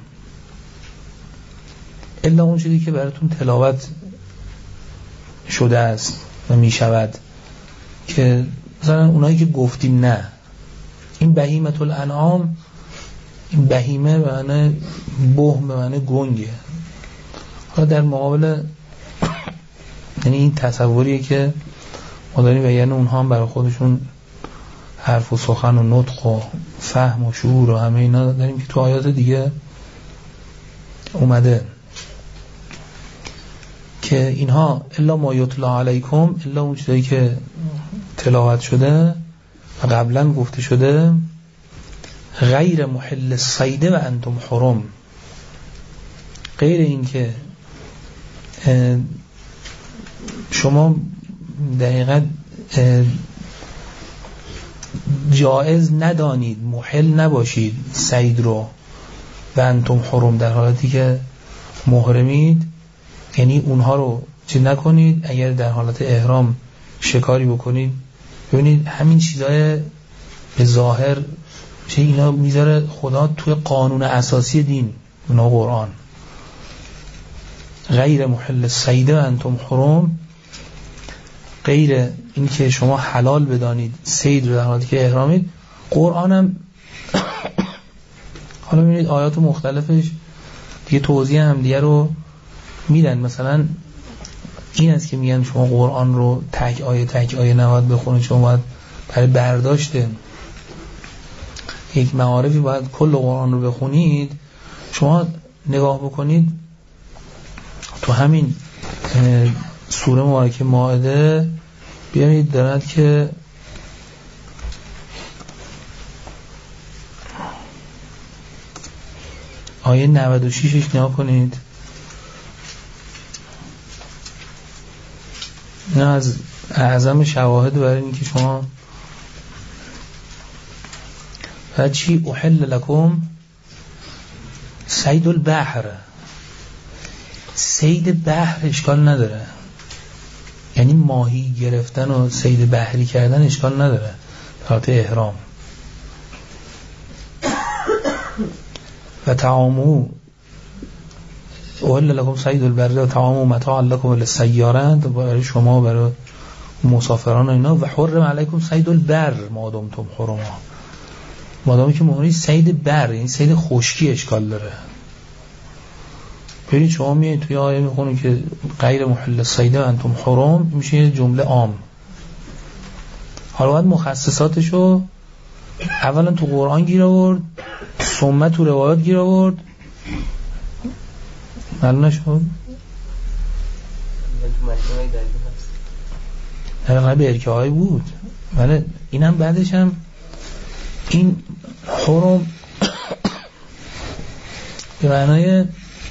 الا اون چیزی که براتون تلاوت شده است و می شود، که مثلا اونایی که گفتیم نه، این بهیمة الانعام، این بهیمه به معنی بهم، به معنی گنگه. حالا در مقابل یعنی این تصوریه که ما داریم بیان اونها هم برای خودشون حرف و سخن و نطق و فهم و شعور و همه اینا داریم که تو آیات دیگه اومده که اینها الا ما یتلی علیکم، الا اون چیزایی که تلاوت شده و قبلا گفته شده، غیر محل الصید و انتم حرم، غیر این که شما دقیقاً جائز ندانید، محل نباشید صید رو، و انتم حرم، در حالتی که محرمید، یعنی اونها رو چه نکنید. اگر در حالت احرام شکاری بکنید، ببینید همین چیزای به ظاهر چه اینا میذاره خدا توی قانون اساسی دین، اونا قرآن. غیر محل الصید و انتم حرم، غیر این که شما حلال بدانید صید رو در حالی که احرامید. قرآنم حالا ببینید آیات مختلفش دیگه توضیح هم دیگه رو میدن. مثلا این است که میگن شما قرآن رو تک آیه نباید بخونید، شما باید برای برداشت یک معارفی باید کل قرآن رو بخونید. شما نگاه بکنید تو همین سوره مبارکه مائده، بیایید دارد که آیه 96ش نگاه کنید. این از اعظم شواهد برای این که شما چی احل لکم صید البحر، صید بحر اشکال نداره، یعنی ماهی گرفتن و صید بحری کردن اشکال نداره حالت احرام. و طعامو اوهل لکم صید البر و طعامو متاع لکم وللسیاره، برای شما برای مسافران و اینا. و حرم علیکم صید البر ما دمتم حرما، مادامی که مهمی صید بر یعنی صید خشکی اشکال داره. ببینید شما میایید توی آیه میخونید که غیر محل الصید و انتم حرم، میشه یه جمله عام. حالا باید مخصصاتشو اولا تو قرآن گیر آورد، ثم تو روایات گیر آورد. معلوم نشد؟ در قبل ارکه های بود، ولی اینم بعدش هم این حرم به معنای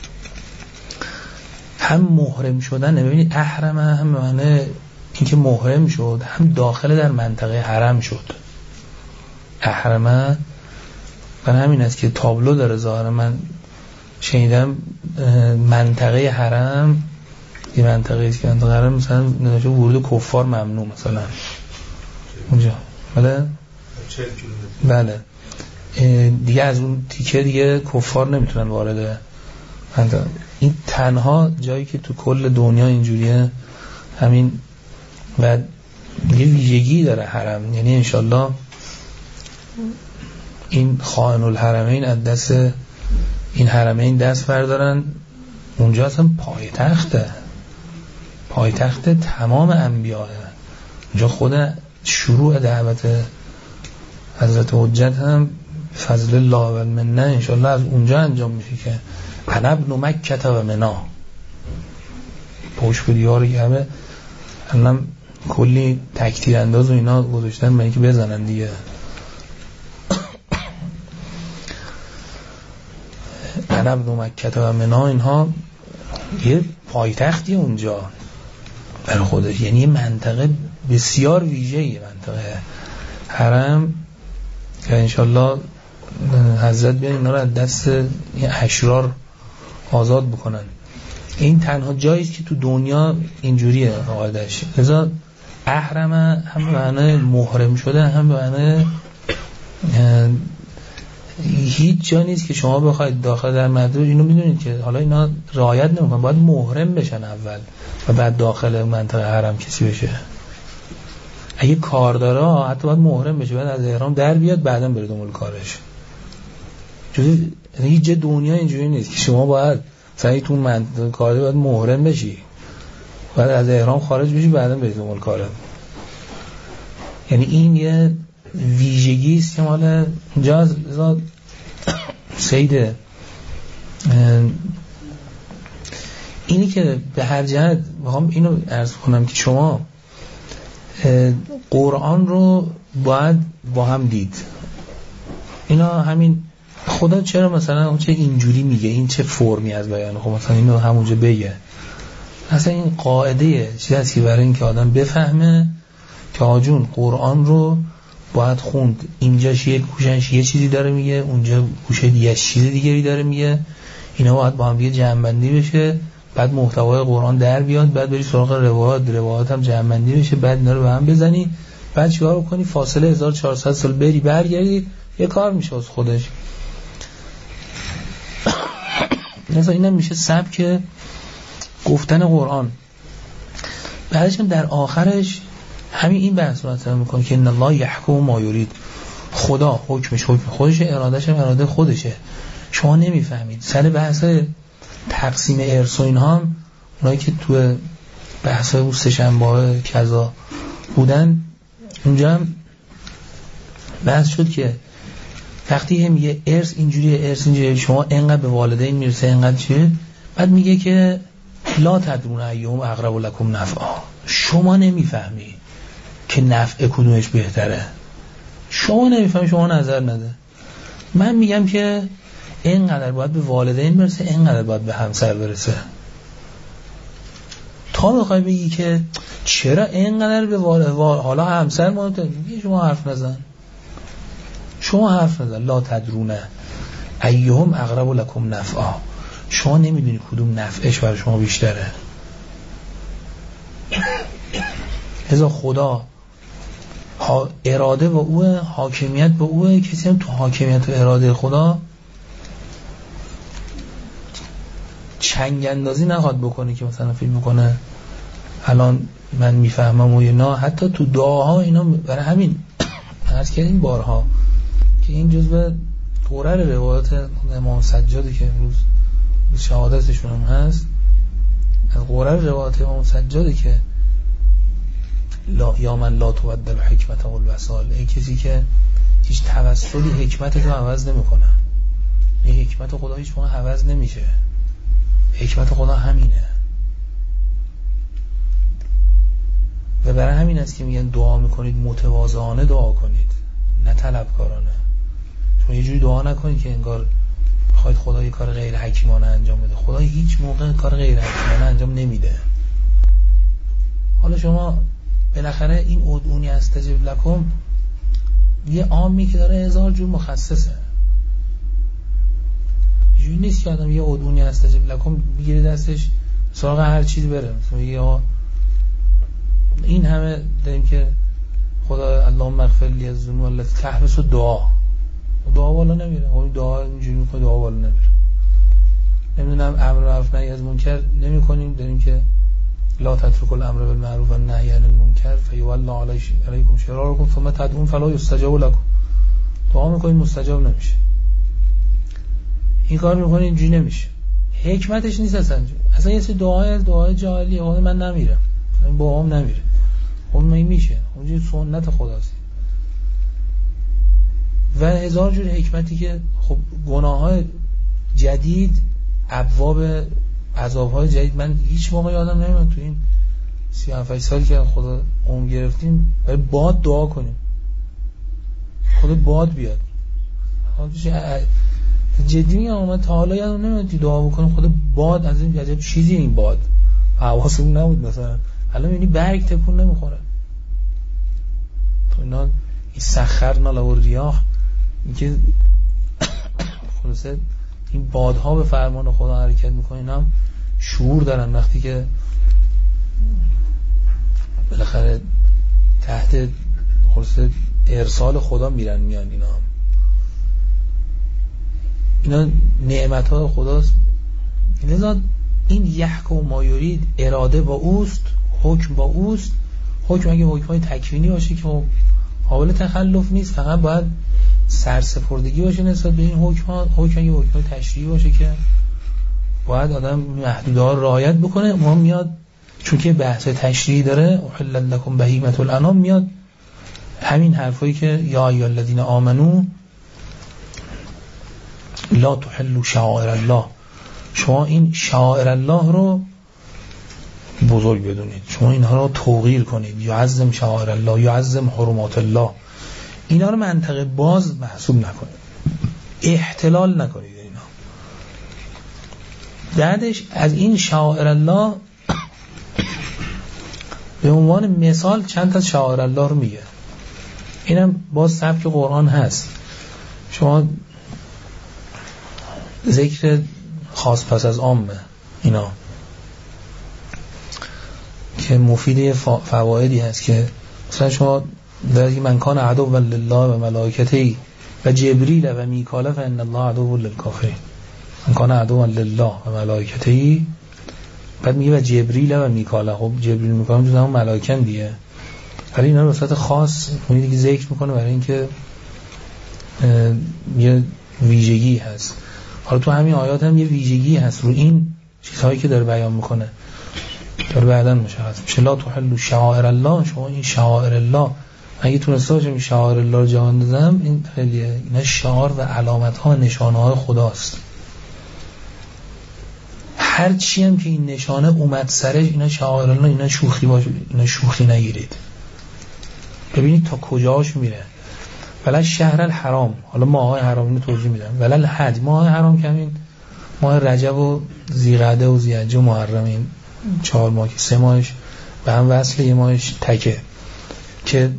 هم محرم شدن. ببینید احرمه هم به معنای اینکه محرم شد، هم داخل در منطقه حرم شد. احرمه برای همین است که تابلو داره ظاهر. من شنیدم منطقه حرم این منطقه است که منطقه حرم مثلا نوشته ورود کفار ممنوع مثلا اونجا. بله دیگه از اون تیکه دیگه کفار نمیتونن وارد. این تنها جایی که تو کل دنیا اینجوریه همین. و یه ویژگی داره حرم، یعنی انشالله این خائن الحرمین از دست این حرمین دست بردارن. اونجا اصلا پایتخت تمام انبیاء. اونجا خود شروع دعوت حضرت حجت هم فضل الله و المنه انشالله از اونجا انجام میشه که انا ابن مکه و منا. پشت بودی ها رو که همه الان کلی تکتیر انداز و اینا گذاشتن برای که بزنن دیگه. انا ابن مکه و منا، اینها یه پایتختی اونجا برای خودش، یعنی یه منطقه بسیار ویژه‌ای منطقه حرم که انشالله حضرت بیان اینا رو از دست این اشرار آزاد بکنن. این تنها جاییست که تو دنیا اینجوریه قاعدش. لذا احرمه هم به معنی محرم شده، هم به معنی هیچ جا نیست که شما بخواید داخل در مدرج. اینو میدونید که حالا اینا رعایت نمیکنن، باید محرم بشن اول و بعد داخل منطقه حرم کسی بشه. اگه کار داره حتی باید محرم بشه، بعد از احرام در بیاد بعداً بره دنبال کارش. جوری هیچ جای دنیا اینجوری نیست که شما باید سعی تو منطقه کاری باید محرم بشی، بعد از احرام خارج بشی بعداً بری دنبال کارت. یعنی این یه ویژگی است که مال اینجا سید اینی که به هر جهت میخوام اینو عرض کنم که شما قرآن رو باید با هم دید. اینا همین خدا چرا مثلا چه اینجوری میگه، این چه فرمی از بیان، خب مثلا اینو همونجا بگه. اصلا این قاعده چیزی هست که برای اینکه آدم بفهمه که آجون قرآن رو باید خوند، اینجاش یه گوشش یه چیزی داره میگه، اونجا گوشه دیگه چیز دیگری داره میگه. اینا باید با هم دیگه جمع‌بندی بشه، بعد محتوای قرآن در بیاد، بعد بری سراغ روایات هم جمع‌بندی بشه، بعد اینا رو به هم بزنی، بعد چیکار کنی؟ فاصله 1400 سال بری برگردی، یه کار میشه از خودش. مثلا اینم میشه سبک گفتن قرآن. بعدش هم در آخرش همین این بحث رو مطرح میکنه که ان الله یحکم ما یرید. خدا حکمش حکم خودشه، ارادهش هم اراده خودشه. شما نمیفهمید. سر بحث تقسیم ارث و اینها هم اونایی که تو بحث اون سه شنبه کذا بودن، اونجا هم بحث شد که وقتی هم یه ارث اینجوری شما انقدر به والدین میرسه انقدر چیه، بعد میگه که لا تدرون ایهم اقرب لکم نفعا. شما نمیفهمی که نفع کدومش بهتره، شما نمیفهمی، شما نظر نده. من میگم که اینقدر باید به والدین برسه، اینقدر باید به همسر برسه. تا میخوای بگی که چرا اینقدر به حالا همسر مهمه، شما حرف نزن. لا تدرونه ایهم اقرب لکم نفعا. شما نمیدونی کدوم نفعش برای شما بیشتره. لذا خدا اراده با اوه، حاکمیت با اوه. کسی هم تو حاکمیت و اراده خدا چنگ اندازی نخواد بکنه که مثلا فکر میکنه الان من میفهمم و نه. حتی تو دعاها اینا برای همین عرض کردیم بارها که این جزء قرر روایات امام سجادی که امروز شهادتشون هم هست، از قرر روایات امام سجادی که یا من لا تبدل حکمت و الوصال، این کسی که هیچ توسلی حکمت رو عوض نمیکنه. این حکمت خدا هیچ موقع عوض نمیشه، حکمت خدا همینه. و برای همین است که میگن دعا میکنید متواضعانه دعا کنید، نه طلبکارانه. چون یه جوری دعا نکنید که انگار بخواید خدا یه کار غیر حکیمانه انجام بده. خدا هیچ موقع کار غیر حکیمانه انجام نمیده. حالا شما بالاخره این ادعونی استجب لکم یه عامی که داره 1000 جور مخصصه. جوری نیست که آدم یه ادعونی استجب لکم بگیره دستش سراغ هر چیز بره. مثلا یا این همه داریم که خدا اللهم اغفر لی الذنوب التي تحبس دعا بالا نمیره. اون دعا اینجوری میکنه دعا بالا نمیره. نمیدونم امر معروف نهی از منکر نمیکنیم، داریم که لا تترکوا الامر بالمعروف والنهی عن المنکر فیولى علیکم شرارکم ثم تدعون فلا یستجاب لکم. دعا میکنید مستجاب نمیشه. این کار میکنید اینجوری نمیشه. حکمتش نیست اصلا یه سری دعای جاهلیه. من نمیرم، این با هم نمیره. اون میشه، اونجوری سنت خداست. و 1000 جور حکمتی که خب گناه‌های جدید، ابواب عذاب‌های جدید، من هیچ موقع یادم نمیاد تو این 37 سالی که خدا عمر گرفتیم برای باد دعا کنیم خدا باد بیاد. جدی میگم من تا حالا یادم نمیاد دعا بکنم خدا باد، از این عجب چیزی این باد حواسمون نبود. مثلا الان میبینی برگ تکون نمیخوره. تو اینا این سخرنا له الریاح میگه خلاصه این بادها به فرمان خدا حرکت میکنن، اینا هم شعور دارن. وقتی که بالاخره تحت خلاصه ارسال خدا میرن میان، اینا نعمت‌های خداست. لذا این یحکم ما یرید، اراده با اوست، حکم با اوست. حکم اگه حکمای تکوینی باشه که قابل تخلف نیست، فقط باید سرسپردگی باشه نسبت به این حکم‌ها. حکم اگه حکمای تشریعی باشه که باید آدم محدودها رو رعایت بکنه. ما میاد چون که بحث تشریعی داره، احل لکم بهیمة الانعام، میاد همین حرفایی که یا ایها الذین آمنو لا تحلوا شعائر الله، شما این شعائر الله رو بزرگ بدونید، شما اینها رو توقیر کنید. یعظم شعائر الله، یعظم حرمات الله. اینا رو منطقه باز محسوب نکنید، احتلال نکنید. اینا بعدش از این شعائر الله به عنوان مثال چند تا شعائر الله رو میگه. اینم باز سبک قرآن هست. شما ذکر خاص پس از عامه اینا که مفید فوایدی هست که مثلا شما در من کان عدو لله و ملائکته و جبریل و میکائیل فان الله عدو للکافرین. من کان عدو لله و ملائکته، بعد میگه و جبریل و میکائیل. خب جبریل میکائیل جزء همون ملائکن دیگه، ولی اینا رو به صورت خاص اون دیگه ذکر میکنه برای اینکه یه ویژگی هست. حالا تو همین آیات هم یه ویژگی هست رو این چیزهایی که داره بیان میکنه، داره بعداً مشخص میشه. لا تحلوا شعائر الله، شما این شعائر الله اگه تونسته باشم این شعائر الله رو جهان دادم، این خیلیه. اینا شعار و علامت ها، نشانه های خداست. هر چی هم که این نشانه اومد سرش، اینا شعائر الله، اینا شوخی باشه، اینا شوخی نگیرید. ببینید تا کجاش میره. ولی شهر الحرام، حالا ماه حرام اینو توضیح میدم. ولی الحج، ماه حرام که همین ماه رجب و ذیقعده و ذی‌حجه و محرم، این 4 ماه که 3 ماهش به هم وصله، یه ماهش تکه، که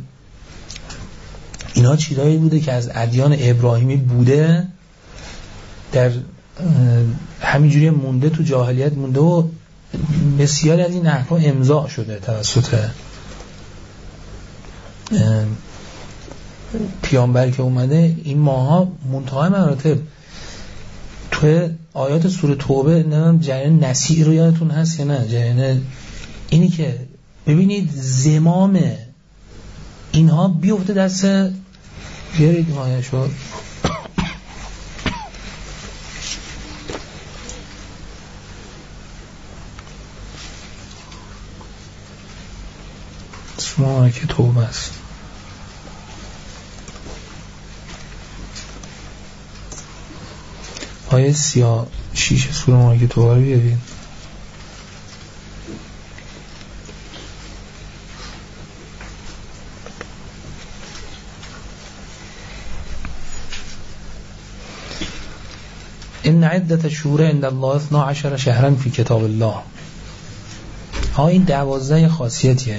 اینا چیزایی بوده که از ادیان ابراهیمی بوده در همینجوری مونده، تو جاهلیت مونده و بسیاری از این احکام امضا شده توسط پیامبر که اومده. این ماها منتهای مراتب تو آیات سوره توبه نمیدونم جریان نسیع رو یادتون هست یا نه؟ جریان اینی که ببینید زمام اینها بیفته دست، بیارید این آیه شو شما که توبه است. آیه 36 سوره مبارکه توبه رو بیارید. ان عدت الشهور عند الله 12 شهرا فی کتاب الله. این 12 خاصیتیه.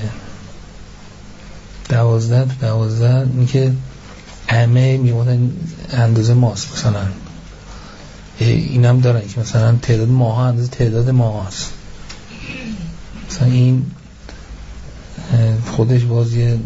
12 این که همه میمونن اندازه ماست. مثلا این هم دارن که مثلا تعداد ماه ها اندازه تعداد ماه هست. مثلا این خودش باز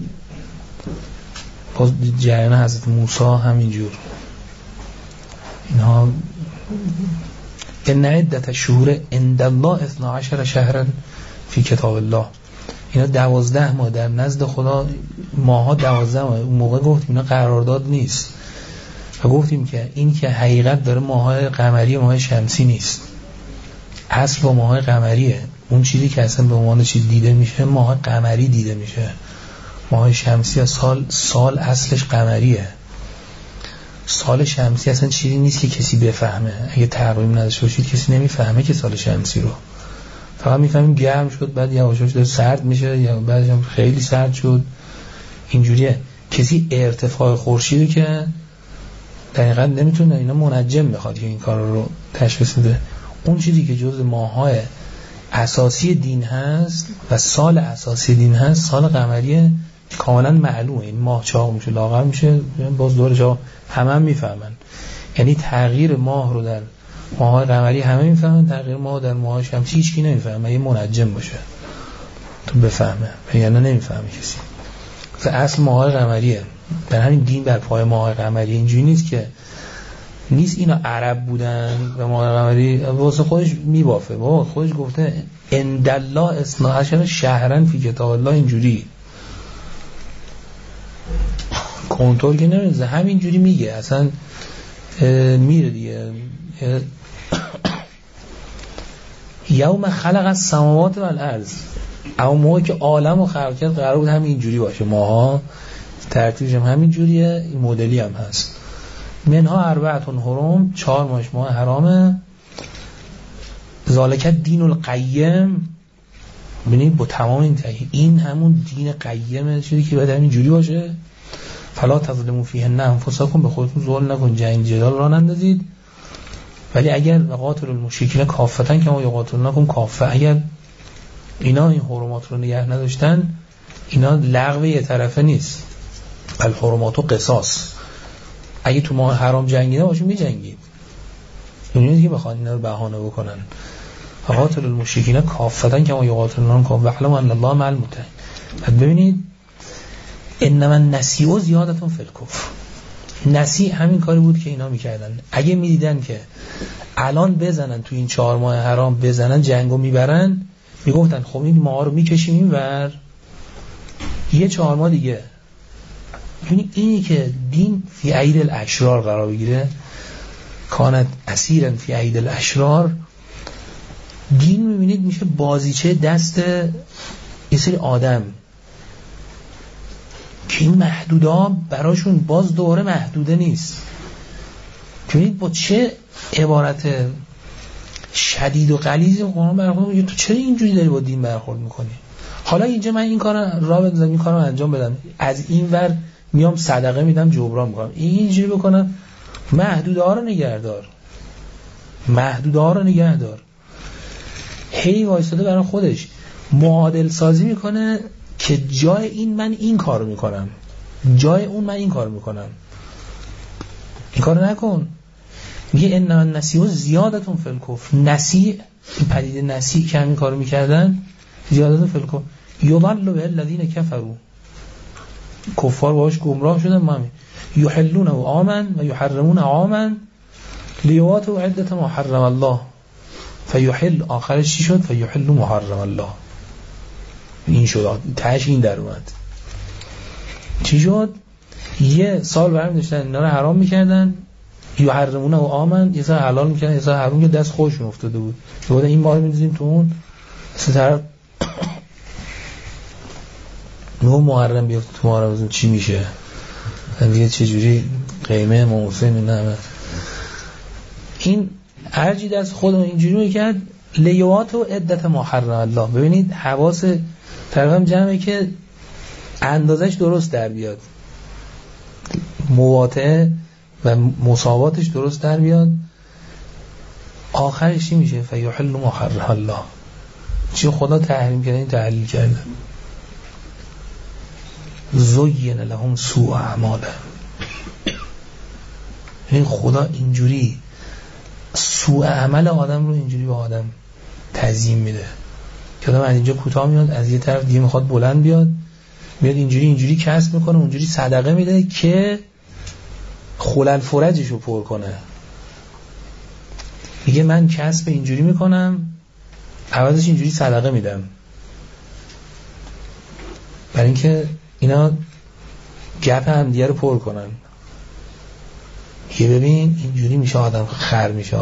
جریان حضرت موسی همینجور. اینها ان عدت الشهور عند الله 12 شهرا فی کتاب الله. اینا 12 ماه در نزد خدا، ماها 12 ماه. اون موقع گفتیم اینا قرارداد نیست و گفتیم که این که حقیقت داره ماهای قمری ماهای شمسی نیست، اصل با ماهای قمریه. اون چیزی که اصلا به عنوان چیز دیده میشه ماهای قمری دیده میشه. ماهای شمسی از سال اصلش قمریه. سال شمسی اصلا چیزی نیست که کسی بفهمه. اگه تقویم نداشته باشید کسی نمیفهمه که سال شمسی رو. فقط میفهمیم گرم شد بعد یواش یواش داره سرد میشه یا بعدش هم خیلی سرد شد. اینجوریه. کسی ارتفاع خورشیدی که دقیقاً نمیتونه، اینا منجم میخواد که این کار رو تشخیص بده. اون چیزی که جزء ماه‌های اساسی دین هست و سال اساسی دین هست سال قمریه، کاملا معلومه. این ماه چاق میشه لاغر میشه، باز دورش هم میفهمن. یعنی تغییر ماه رو در ماه‌های قمری همه میفهمن، تغییر ماه در ماه‌های شمسی هیچ کی نمیفهمه. یه منجم باشه تو بفهمه، یعنی نمیفهمه کسی. اصل ماه‌های قمریه. در همین دین بر پای ماه‌های قمری. اینجوری نیست که اینا عرب بودن و ماه‌های قمری واسه خودش میبافه. بابا خودش گفته عند الله 12 شهرا فی کتاب الله. اینجوری کنترل که نمیزه، همینجوری میگه اصلا میره دیگه. یوم خلق السماوات والارض، اما موقعی که عالم و خلق کرد قرار بود همینجوری باشه. ماها ترتیبش هم همینجوریه، این مدلی هم هست. منها 4 حرم، 4 ماه حرامه. ذالک الدین القیم. ببینید با تمام این همون دین قیمه، چیزی که باید همینجوری باشه. فلا تظلموا فیهن انفسکم، به خودتون ظلم نکن، جنگ جدال را نندازید. ولی اگر قاتل المشرکین کافتا کما یقاتلونکم کافه، اگر اینا این حرمات رو نگه نداشتن، اینا لغو یه طرفه نیست، بل حرمات و قصاص. اگه تو ماه حرام جنگیده باشه میجنگید. این نیست که بخوان اینا رو بهانه بکنن. قاتل المشرکین کافتا کما یقاتلونکم کافه واعلموا ان الله مع المتقین. بعد ببینید انما النسیء زیادتون فی الکفر. نسیء همین کاری بود که اینا میکردن. اگه میدیدن که الان بزنن تو این 4 ماه حرام بزنن جنگو میبرن، میگفتن خب این ما رو میکشیم اینور یه 4 ماه دیگه. یعنی اینی که دین فی عید الاشرار قرار بگیره، کانت اسیرا فی عید الاشرار. دین میبینید میشه بازیچه دست یه سری آدم که این محدودا براشون باز دوره محدوده نیست. ببینید با چه عبارت شدید و غلیظی قرآن برخورد میگه. تو چرا اینجوری داری با دین برخورد میکنی؟ حالا اینجا من این کارو راه بندازم، این کارو انجام بدم، از این ور میام صدقه میدم جبران میکنم، اینجوری بکنم. محدودها رو نگهدار. هی وایساده برای خودش معادل سازی میکنه که جای این من این کارو میکنم، جای اون من این کارو میکنم. این کارو نکن. میگه ان النسیء زیادتون فی الکفر. نسیء، این پدیده نسیء که همین کارو میکردن، زیادتون فی الکفر یضل به الذین کفروا، کفار باهاش گمراه شدن. ما همین یحلون عاما و یحرمون عاما لیواتوا عدة ما حرم الله فیحل، آخرش چی شد؟ فیحل محرم الله. این شد تهش این در اومد. چی شد؟ یه سال برمی داشتن اینا رو حرام میکردن، یحرمون عاما، یه سال حلال میکردن، یه سال حرام، که دست خودشون افتاده بود. بودن این ماه می‌ریزیم تو اون سه طرف میگم محرم بیفته تو محرم چی میشه؟ میگه چه جوری قیمه موسم نه. این هرچی دست خودمون اینجوری میکرد لیوات و عدت ما حرم الله. ببینید حواس طرفم جمعه که اندازش درست در بیاد، مواطعه و مساواتش درست در بیاد. آخرش چی میشه؟ فیحل ما حرم الله. چی خدا تحریم کرده این تحلیل کرده. زین لهم سوء اعمالهم. این خدا اینجوری سوء عمل آدم رو اینجوری به آدم تزیین میده که آدم از اینجا کوتاه میاد، از یه طرف دیگه میخواد بلند بیاد، میاد اینجوری کسب میکنه، اونجوری صدقه میده که خلل فرجش رو پر کنه. میگه من کسب اینجوری میکنم، عوضش اینجوری صدقه میدم، برای اینکه اینا گپ هم دیگه رو پر کنن. یه ببین اینجوری میشه آدم خر میشه.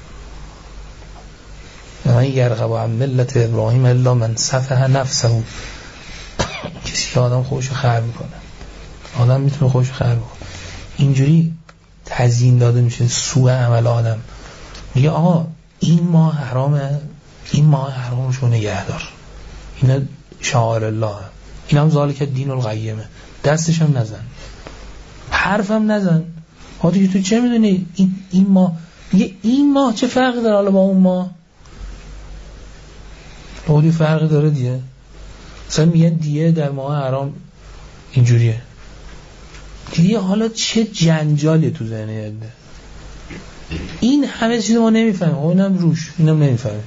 من یرغب عن ملت ابراهیم الا من سفه نفسه. کسی که آدم خودشو خر میکنه، آدم میتونه خودشو خر بکنه. اینجوری تزیین داده میشه سوء عمل آدم. میگه آقا این ماه حرامه، این ماه حرامشو نگهدار، اینا شعائر الله، این هم ذالک دین القیمه. دستش هم نزن، حرفم نزن. حالا تو چه میدونی این ماه، میگه این ماه چه فرقی داره حالا با اون ماه؟ حالی فرقی داره دیگه. مثلا میگن دیگه در ماه حرام اینجوریه دیگه. حالا چه جنجالی تو ذهن یده. این همه چیز ما نمیفهمیم، اینم روش اینم نمیفهمیم.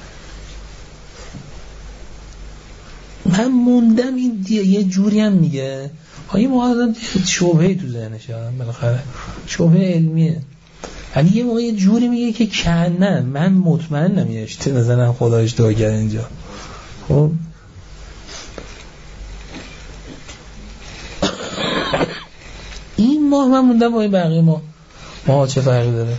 من موندم این یه جوری هم میگه این موقع شبهه‌ای تو ذهنشه، بالاخره شبهه علمیه. یعنی یه موقع یه جوری میگه که کنن من مطمئنم یه اشته نزنم خدا اشتباه کرد اینجا. خب این ماه من موندم با این بقیه ماه چه فرقی داره؟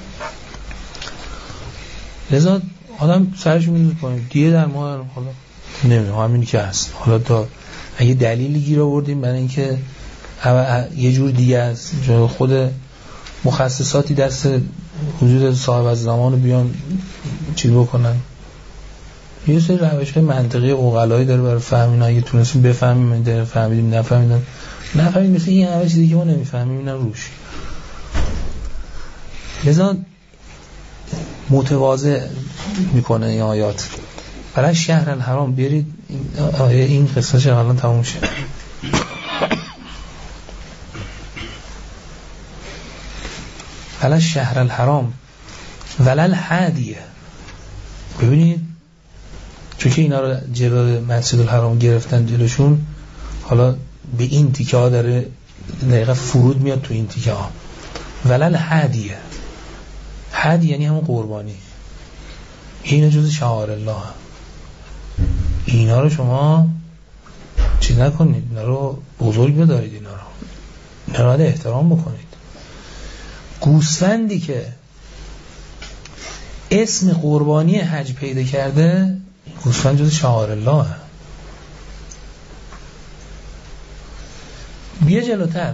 لذا آدم سرش میدوز پایین دیگه در ماه خدا نمیدونم همینی که هست. حالا تا اگه دلیلی گیر آوردیم برای اینکه یه جور دیگه است، خود مخصصاتی دست وجود صاحب از زمان رو بیان چیز بکنن، یه سری روش‌های منطقی عقلایی داره برای فهم اینا. اگه تونستیم بفهمیم داره، فهمیدیم نفهمیدیم مثل این همه چیزی که ما نمیفهمیم اینا روش. لذا متواضع میکنه این آیات. برای شهر الحرام برید این قصه شه الان تموم شه. برای شهر الحرام ولل هدیه. ببینید چون که اینا رو جلوی مسجد الحرام گرفتن جلوشون، حالا به این تیکه ها داره دقیقا فرود میاد تو این تیکه ها. ولل هدیه، هدی یعنی همون قربانی. اینا جز شعائر الله. اینا رو شما چیز نکنید، اینا رو بزرگ بدارید، اینا رو باید احترام بکنید. گوسفندی که اسم قربانی حج پیدا کرده، گوسفند جز شعائر الله. بیا جلوتر،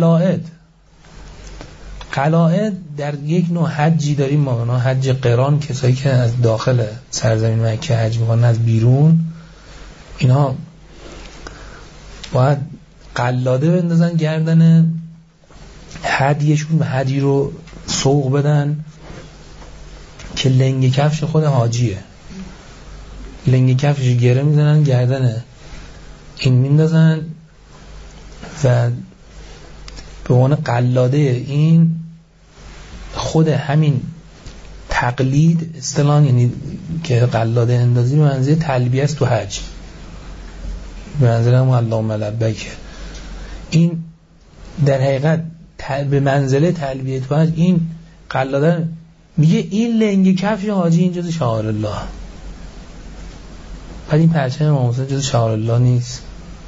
قلائد در یک نوع حجی داریم ما، اونا حج قران، کسایی که از داخل سرزمین مکه حج میکنن، از بیرون اینا باید قلاده بندازن گردن هدیشون و هدی رو سوق بدن که لنگ کفش خود حاجیه. لنگ کفش گره میزنن گردن این میندازن و به عنوان قلاده این خود همین تقلید اصطلاحاً یعنی که قلاده اندازی به منزله تلبیه است تو حج، به منزله هم اللهم لبیک. این در حقیقت به منزله تلبیه تو حج. این قلاده میگه این لنگ کفش حاجی این جز شعائر الله، ولی این پرچم امام حسین جز شعائر الله نیست.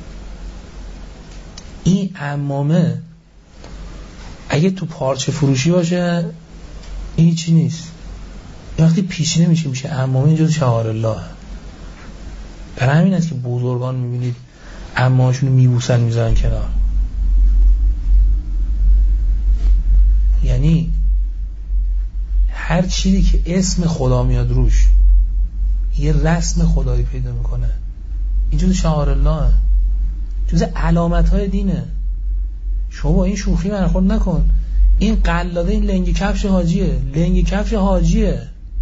این عمامه اگه تو پارچه فروشی باشه این چی نیست، وقتی پیشینه میشه عمامه جز شعائر الله. در همین است که بزرگان میبینید عمامشون میبوسن میذارن کنار. یعنی هر چیزی که اسم خدا میاد روش یه رسم خدایی پیدا میکنه، این جز شعائر الله، جز علامت های دینه. شما با این شوخی برخورد نکن. این قلاده این لنگ کفش حاجیه، لنگ کفش حاجیه،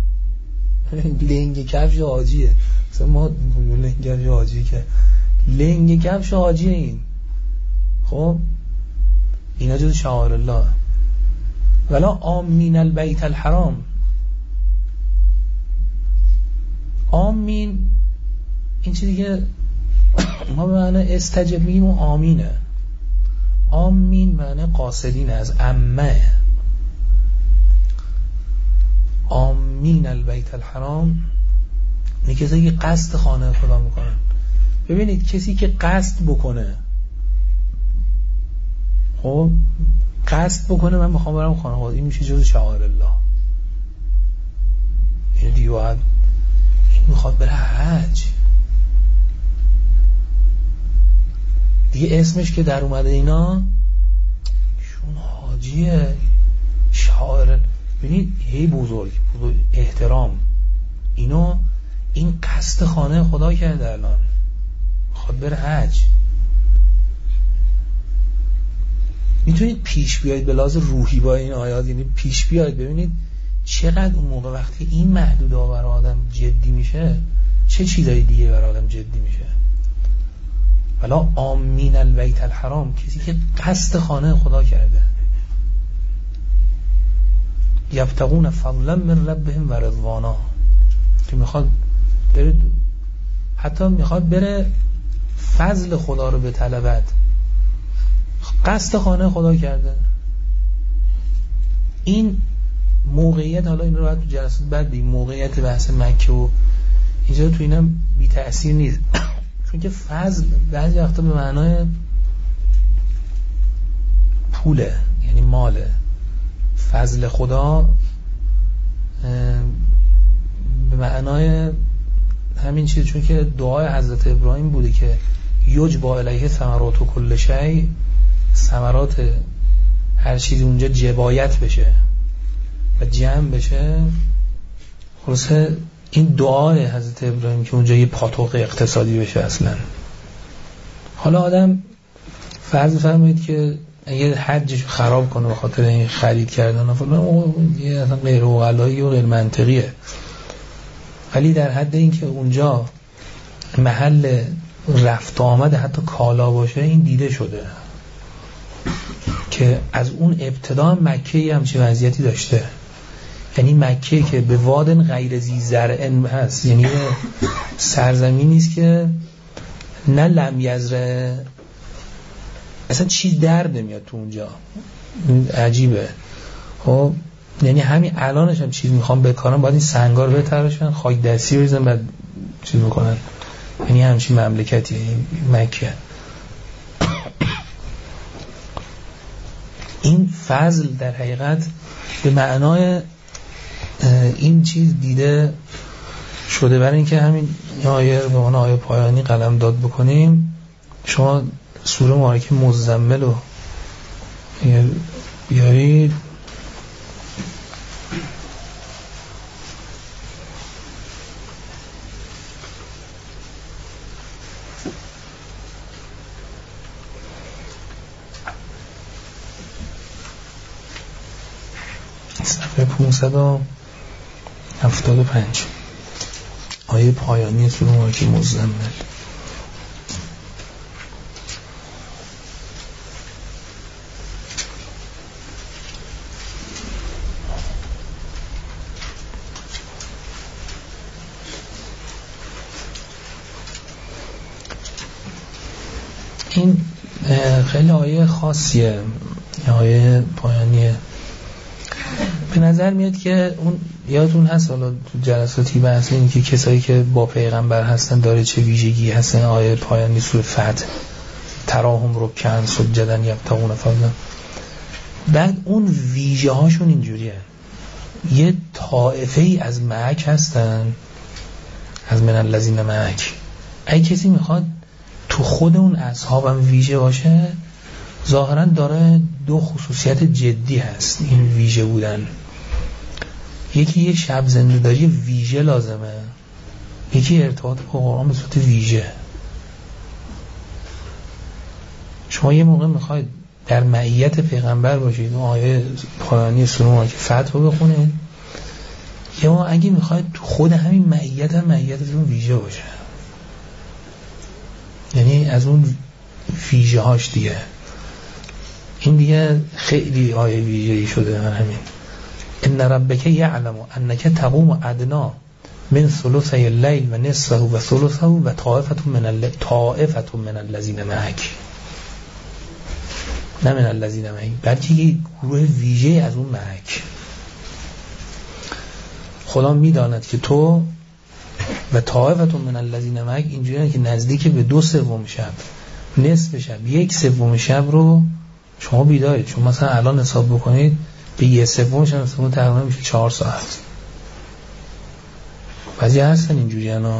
لنگ کفش حاجیه. مثلا ما لنگ کفش حاجیه که لنگ کفش حاجیه. این خب اینا جز شعائر الله. ولا آمین البیت الحرام. آمین این چیزی که ما به معنی استجب میگیم و آمینه. آمین معنی قاصدین از امه. آمین البیت الحرام این کسی که قصد خانه خدا میکنن. ببینید کسی که قصد بکنه، خب قصد بکنه من میخوام برم خانه خدا، این میشه جز شعائر الله. این دیگه باید این میخواد بره حج دیگه، اسمش که در اومده اینا شون حاجیه شعائر. ببینید هی بزرگ احترام اینو، این قصد خانه خدا کرده الان میخواد بره حج. میتونید پیش بیاید به لحاظ روحی با این آیات، یعنی پیش بیاید ببینید چقدر اون موقع وقتی این محدوده برای آدم جدی میشه چه چیزایی دیگه برای آدم جدی میشه. ولا آمین البیت الحرام کسی که قصد خانه خدا کرده. یبتغون فضلا من ربهم و رضوانا، که میخواد بره، حتی میخواد بره فضل خدا رو به طلبت، قصد خانه خدا کرده. این موقعیت، حالا این رو باید تو جلسات بعد بگیم، موقعیت بحث مکه و اینجا تو اینم بی تأثیر نیست چون که فضل بعضی وقتا به معنای پوله، یعنی ماله. فضل خدا به معنای همین چیز، چون که دعای حضرت ابراهیم بوده که یجبا الیه ثمرات و کل شیء، ثمرات هر چیزی اونجا جبایت بشه و جمع بشه. خلاصه این دعای حضرت ابراهیم که اونجا یه پاتوق اقتصادی بشه اصلا. حالا آدم فرض فرمایید که اگه حجش خراب کنه به خاطر این خرید کردن فلان، یه اصلا غیر عقلایی و غیر منطقیه. ولی در حد این که اونجا محل رفت آمد حتی کالا باشه، این دیده شده که از اون ابتدا مکه همچین وضعیتی داشته. یعنی مکه که به وادن غیر ذی زرع هست، یعنی سرزمینی است که نه لم یزرع، اصلا چیز در نمیاد تو اونجا. عجیبه. خب یعنی همین الانش هم چیز میخوام بکارم باید این سنگار بتراشن، خاک دستی بریزن بعد چیز میکنن. یعنی همچین مملکتی مکه. این فضل در حقیقت به معنای این چیز دیده شده. برای اینکه همین آیه به عنوان آیه پایانی قلم داد بکنیم، شما سوره مبارکه مزمل رو بیارید. صفحه 575 آیه پایانی سوره مبارکه مزمل. این خیلی آیه خاصیه، آیه پایانیه. به نظر میاد که اون یادتون هست حالا تو جلساتی بحث این که کسایی که با پیغمبر هستن داره چه ویژگی هستن. آیه پایانی سوره فتح تراهم رکعن سجدا یبتغون فضلا. بعد اون ویژه هاشون اینجوریه، یه طائفه ای از معک هستن، از من الذین معک. اگه کسی میخواد تو خود اون اصحاب هم ویژه باشه، ظاهرا داره دو خصوصیت جدی هست این ویژه بودن. یکی یه شب زنده‌داری ویژه لازمه، یکی ارتباط با قرآن به صورت ویژه. شما یه موقع میخواید در معیت پیغمبر باشید، اون آیه پایانی سوره که فتح رو بخونید، یه موقع اگه میخواید تو خود همین معیتتون ویژه باشه، یعنی از اون ویژه هاش دیگه. این دیگه خیلی آیه ویژه‌ای شده. همین ان ربک یعلم انک تقوم ادنا من ثلثی اللیل و نصفه و ثلثه و طائفه من الذین معک، نه من الذین معک، بلکه یک گروه ویژه از اون معک. خدا میداند که تو و طائفه من الذین معک اینجوریه که نزدیک به 2/3 شب، نصف شب، 1/3 شب رو شما بیدارید. چون مثلا الان حساب بکنید به 1/3 شب تقریبا میشه 4 ساعت. بعضی هستن اینجوری انا.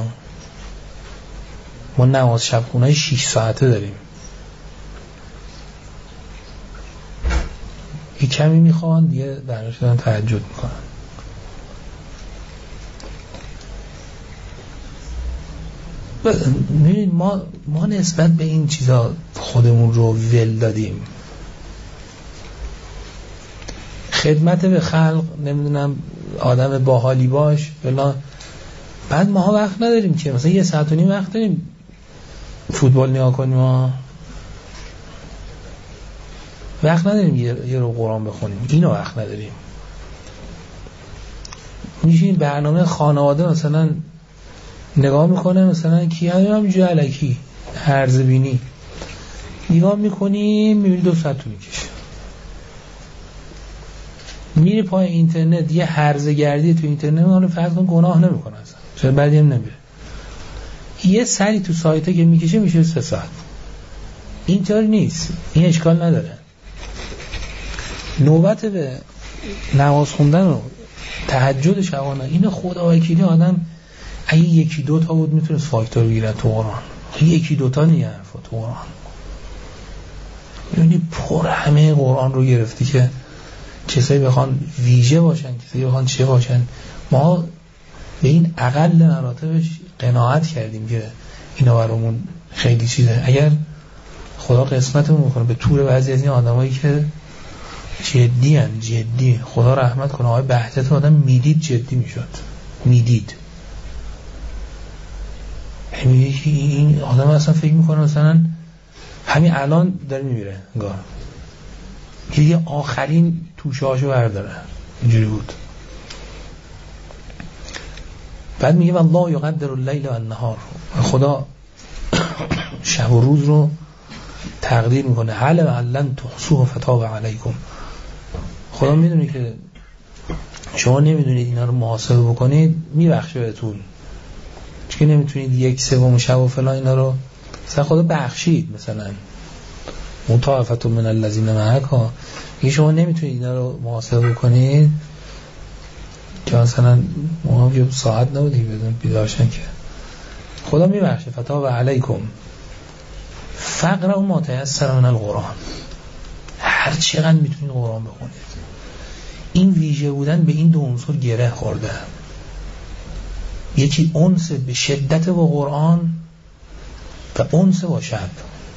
ما نماز شب خونه‌ای 6 ساعته داریم. یک کمی میخوان دیگه براش دارن تهجد میکنن. ما نسبت به این چیزا خودمون رو ول دادیم. خدمت به خلق، نمیدونم آدم باحالی باش فلان. بعد ما وقت نداریم که مثلا 1.5 ساعت وقت داریم فوتبال نگاه کنیم، ما وقت نداریم یه رو قرآن بخونیم، اینو وقت نداریم. میشین برنامه خانواده مثلا نگاه میکنه، مثلا کی همینجوری الکی هرزه بینی نگاه میکنیم، میبینی 2 ساعت طول میکشه. میری پای اینترنت یه هرزه گردی تو اینترنت، اون فرض کن گناه نمیکنه اصلا، چرا بعدی هم نمیره، یه سری تو سایته که میکشه میشه 3 ساعت. اینطوری نیست، این اشکال نداره. نوبت به نماز خوندن و تهجد شبانه، این خدا وکیلی آدم اگه 1-2 تا بود میتونه فاکتور بگیره تو قرآن، 1-2 تا نیه تو قرآن. یعنی پر همه قرآن رو گرفتی که کسایی بخوان ویژه باشن، کسایی بخوان چه باشن. ما به این اقل مراتبش قناعت کردیم که اینا برامون خیلی چیزه. اگر خدا قسمتمون میکنه به طور بعضی از این آدمایی که جدی، خدا رحمت کنه، آقای بهجت آدم میدید جدی میشد، میدید. این آدم اصلا فکر میکنه مثلا همین الان داره میمیره انگار، یه آخرین توشهاشو برداره. اینجوری بود. بعد میگه والله یقدر اللیل و النهار، خدا شب و روز رو تقدیر میکنه. علم ان لن تحصوه فتاب علیکم، خدا میدونه که شما نمیدونید اینا رو محاسبه بکنید، میبخشه بهتون. چون نمیتونید 1/3 شب و فلان اینا رو مثلا خدا بخشید، مثلا مطائفه من الذین معک ها، اگه شما نمیتونید اینا رو محاسبه بکنید که مثلا ما ساعت نبودی بدون بیدارشن که خدا میبخشه. فتاب علیکم فقرا ما تیسر من القرآن، هر چقدر میتونید قرآن بخونید. این ویژه بودن به این 2 عنصر گره خورده. یکی انس به شدت با قرآن و انس با شب،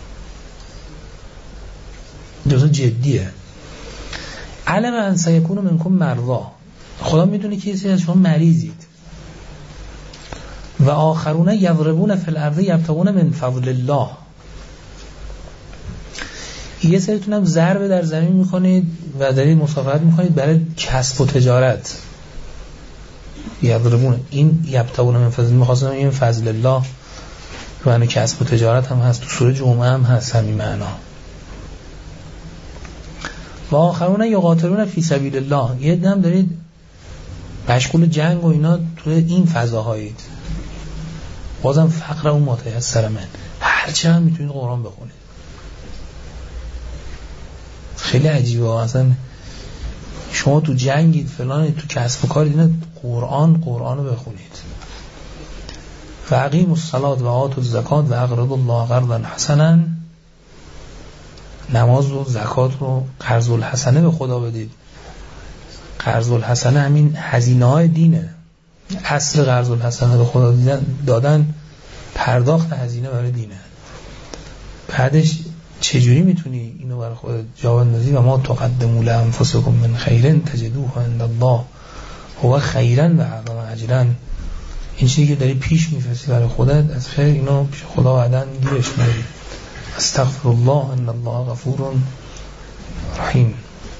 دوتا جدیه. علم ان سیکون منکم مرضی، خدا میدونه که کسی از شما مریضید. و آخرون یضربون فی الارض یبتغون من فضل الله، یه سریتون هم ضرب در زمین میکنید و دارید مسافرت میکنید برای کسب و تجارت. یضربون، این یبتغون من فضل، میخواستم این فضل الله معنی کسب و تجارت هم هست، تو سوره جمعه هم هست همین معنا. و آخرون یقاتلون فی سبیل الله، یه دم دارید مشغول جنگ و اینا تو این فضاهایید، بازم فقر اون متیسر من، هرچی هم میتونید قرآن بخونید. خیلی عجیبه اصلا، شما تو جنگید فلان، تو کسب و کارید، اینا قرآن رو بخونید. و اقیموا الصلاة و آتوا الزکات و اقرضوا الله قرضا حسنا، نماز و زکات رو قرض الحسنه به خدا بدید. قرض الحسنه همین هزینه های دینه. اصل قرض الحسنه به خدا دادن پرداخت هزینه برای دینه. بعدش چجوری میتونی اینو برای خودت جا بندازی؟ و ما تقدموا لانفسکم من خیر تجدوه عند الله هو خیرا و اعظم اجرا. این چیزی که داری پیش میفرستی برای خودت از خیر، اینو پیش خدا بعداً گیرش میاری. استغفر الله ان الله غفور رحیم.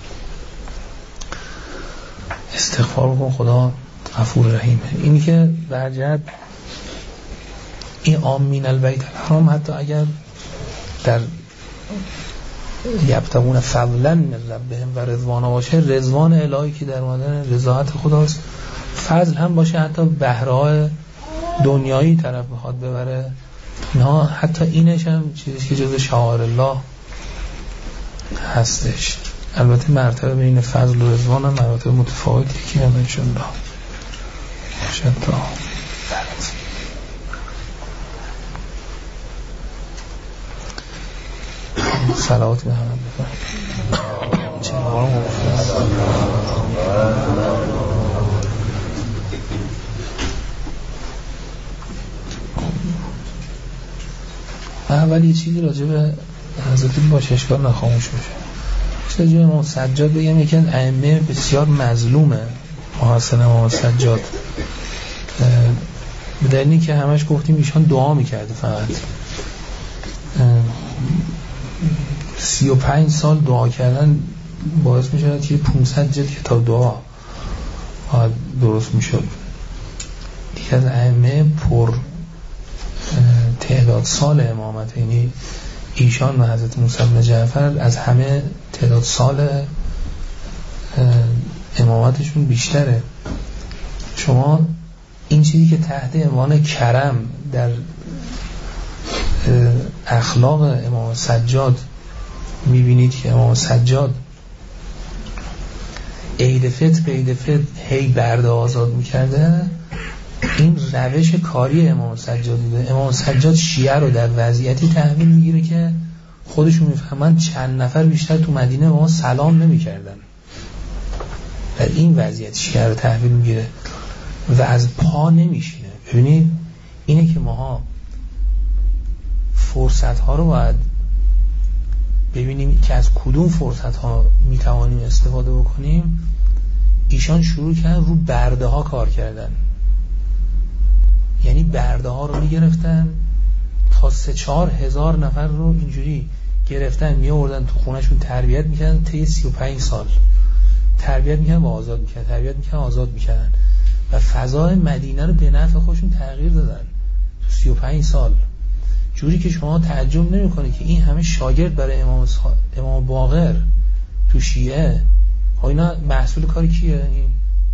استغفار کن، خدا غفور رحیمه. اینی که برجت این آمین البیت الحرام، حتی اگر در یبتغون فضلا من ربهم و رضوانا باشه، رضوان الهی که در مادن رضایت خداست، فضل هم باشه، حتی بهرهای دنیایی طرف بخواد ببره، نه حتی اینش هم چیزی که جز شعائر الله هستش. البته مرتبه بین فضل و رضوان هم مراتب متفاوتی که هم انشاءالله شد تا صلوات به همه بفرمایید. چه بارم اول یه چیزی راجع به حضرت باشه اشکال نخاموش بشه. راجع به امام سجاد بگم، یکی از ائمه بسیار مظلومه محسن امام سجاد، به دلیلی که همش گفتیم ایشان دعا میکرده، فقط 35 سال دعا کردن باعث میشد که 500 جلد کتاب دعا درست میشد. یکی از ائمه پر تعداد سال امامت، یعنی ایشان و حضرت موسی بن جعفر از همه تعداد سال امامتشون بیشتره. شما این چیزی که تحت عنوان کرم در اخلاق امام سجاد میبینید که امام سجاد عید فطر هی برده آزاد میکرده، این روش کاری امام سجاد بوده. امام سجاد شیعه رو در وضعیتی تحویل میگیره که خودشون میفهمن چند نفر بیشتر تو مدینه ما سلام نمیکردن. در این وضعیت شیعه رو تحویل میگیره و از پا نمیشینه. ببینید اینه که ماها فرصت ها رو باید ببینیم که از کدوم فرصت ها میتوانیم استفاده بکنیم. ایشان شروع کردن رو برده ها کار کردن، یعنی برده ها رو میگرفتن تا 3-4 هزار نفر رو اینجوری گرفتن میآوردن تو خونهشون تربیت میکردن. طی 35 سال تربیت میکردن و آزاد میکردن، تربیت میکردن آزاد میکردن و فضای مدینه رو به نفع خودشون تغییر دادن تو 35 سال، جوری که شما تعجب نمیکنید که این همه شاگرد برای امام باقر تو شیعه. اینا محصول کاری کیه؟ این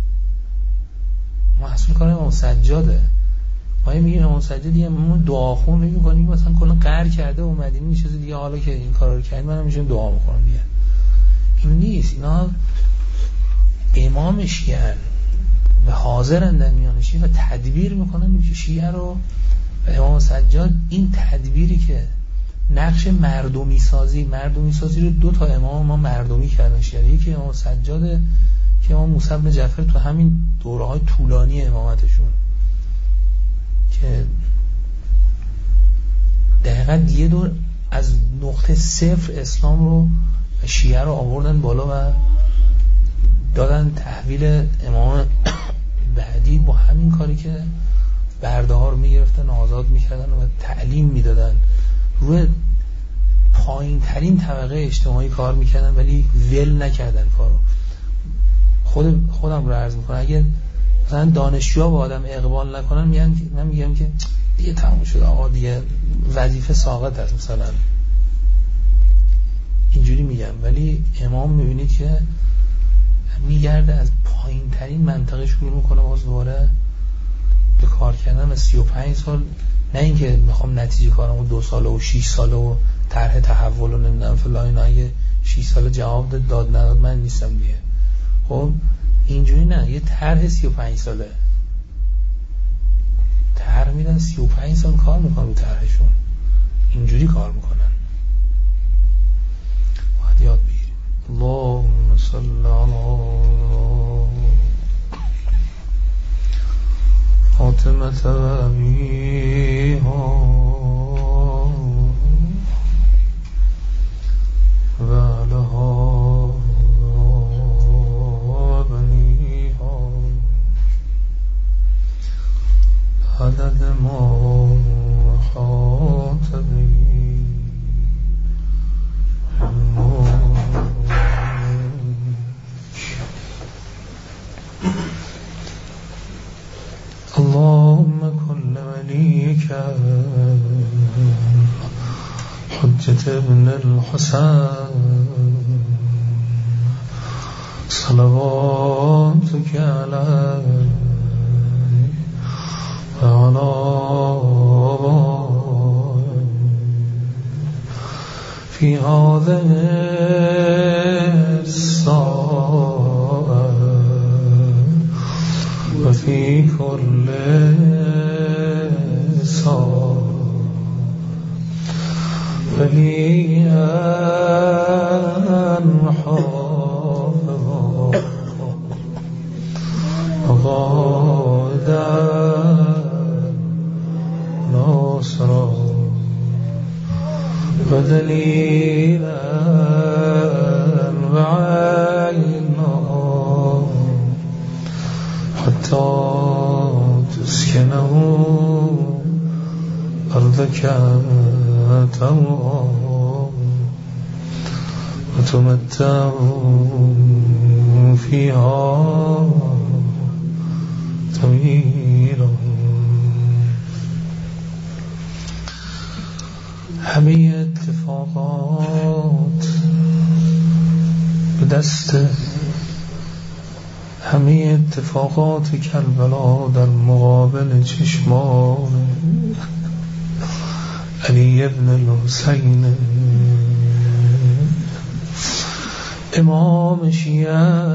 محصول کار امام سجاده. ما میگیم امام سجاد یه دعاخون میگیم مثلا کلا قهر کرده و مدینه نشسته دیگه، حالا که این کارا رو کردن منم میشم دعا میکنم دیگه. این نیست. اینا امام شیعه و حاضرن در میان شیعه و تدبیر میکنن شیعه رو. و امام سجاد این تدبیری که نقش مردمی سازی رو 2 تا امام ما مردمی کردن شیعه. یکی امام سجاده که امام موسی بن جعفر تو همین دوره‌های طولانی امامتشون که دقیقاً یه دور از نقطه صفر اسلام رو و شیعه رو آوردن بالا و دادن تحویل امام بعدی با همین کاری که برده ها رو میگرفتن آزاد میکردن و تعلیم میدادن. روی پایین ترین طبقه اجتماعی کار میکردن ولی ول نکردن کارو. خودم رو عرض میکنم اگر مثلا دانشجوها با آدم اقبال نکنن من میگم که دیگه تموم شد آقا، دیگه وظیفه ساقط است مثلا اینجوری میگم. ولی امام میبینید که میگرده از پایین ترین منطقه شروع میکنه باز دوباره به کار کردن و 35 سال، نه اینکه میخوام نتیجه کارمو 2 ساله و 6 ساله و طرح تحول و نمیدونم فلان، اینا اگه 6 ساله جواب داد نداد من نیستم دیگه. خب اینجوری نه، یه طرح 35 ساله طرح میدن، 35 سال کار میکنن رو طرحشون، اینجوری کار میکنن. باید یاد بگیریم. اللهم صل علی فاطمه و ابیها و علها و بنیها عدد ما حاط به اللهم كل وليك حجة ابن الحسن صلواتك عليه وعلى آبائه في هذه الساعة وفي كل ساعة وليا وحافظا وقائدا ناصرا ودليلا وعينا حتى تسكنه أرضك طوعا وتمتع فيها طويلا. همه اتفاقات به دست، همه اتفاقات کربلا در مقابل چشمان علی ابن الحسین امام شیعه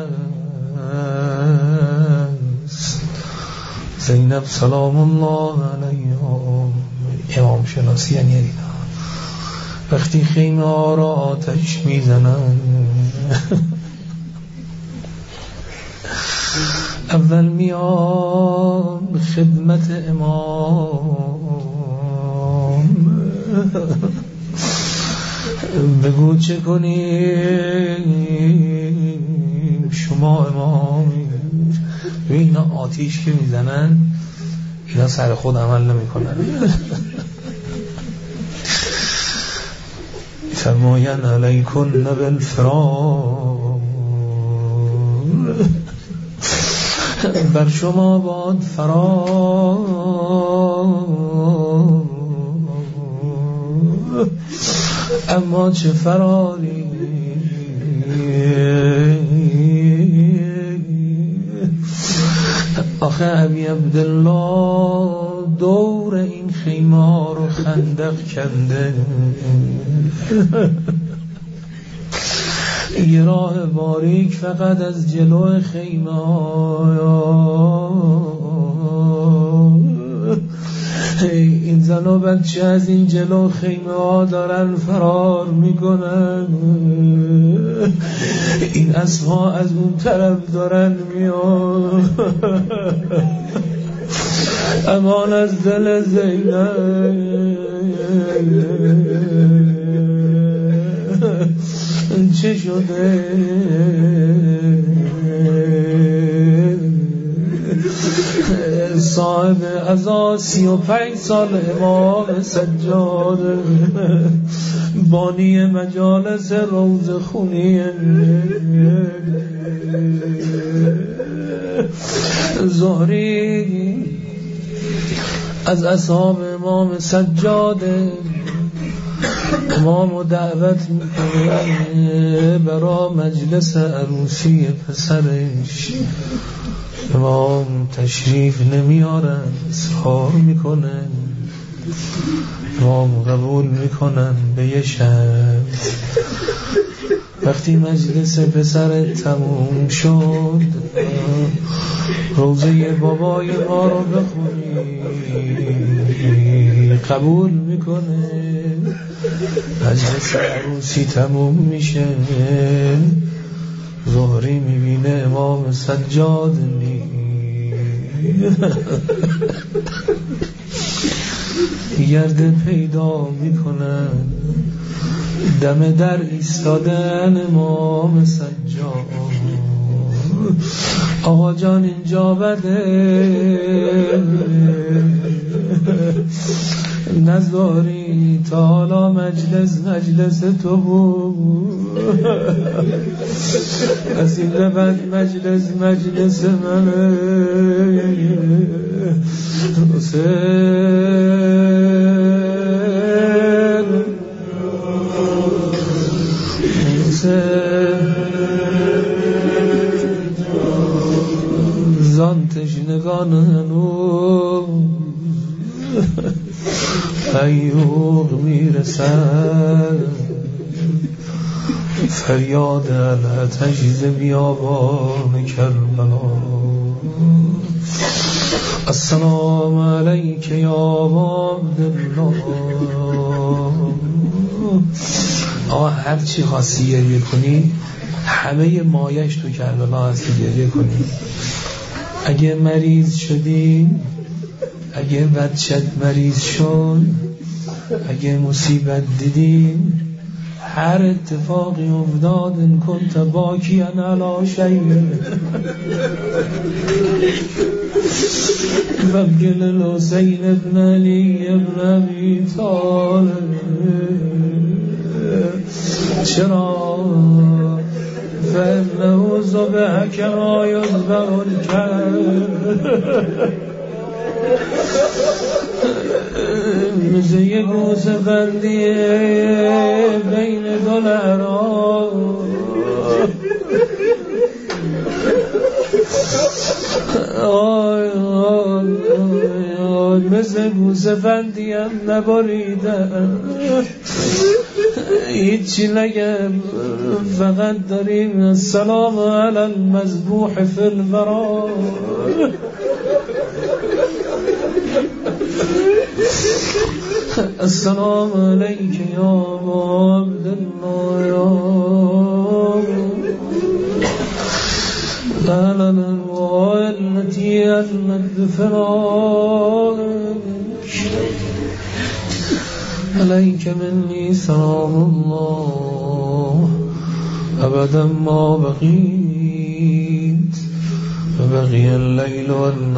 است. زینب سلام الله علیها امام شناسی یعنی وقتی خیمه ها را آتش میزنن اول میان خدمت امام بگو چه کنیم شما امامی. اینا آتیش که میزنن اینا سر خود عمل نمی کنن. فرماین علیکن بالفرار، بر شما باد فرار، اما چه فراری. آخه ابی عبدالله دور این خیمه رو خندق کنده، یه راه باریک فقط از جلو خیمه این زن و بچه از این جلو خیمه ها دارن فرار میکنن، این اسبها از اون طرف دارن میان. امان از دل زینب چه شده؟ صاحب عزا 35 سال امام سجاد بانی مجالس روز خونی زهری از اصحاب امام سجاد امام و دعوت میکنه برا مجلس عروسی پسرش. امام تشریف نمیارن، اصرار میکنن، امام قبول میکنن به یه شب. وقتی مجلس پسر تموم شد روزه بابای ما رو بخونی، قبول میکنه. مجلس عروسی تموم میشه، ظهری میبینه امام سجاد گرده پیدا میکنن، دم در ایستادن امام سجاد. آقا جان اینجا بده، نذاری تا حالا مجلس تو بود، از این به بعد مجلس منه. زان تشنگان هنوز ایوب میرسد، فریاد الاتش ز بیابان کربلا. السلام علیک یا عبدالله. آقا هر چی خواستی گریه کنی، همه مایش تو کربلا هستی، گریه کنی. اگه مریض شدی، اگه بچت مریض شد، اگه مصیبت دیدیم، هر اتفاقی افتاد، ان کنت باکیا علی شیء فابکل الحسین ابن علی ابن ابی طالب. چرا؟ فانه ذبح کما یذبح الکلب. مثل یه گوسه بندیه بین دو لحرا، مثل گوسه بندیم نبریدن، هیچی نگم، فقط داریم السلام علی المذبوح فی الورا. السلام علیک یا عبدالله یا دلنا التي المد فراق عليك مني سلام الله أبدا ما بقيت فبقي الليل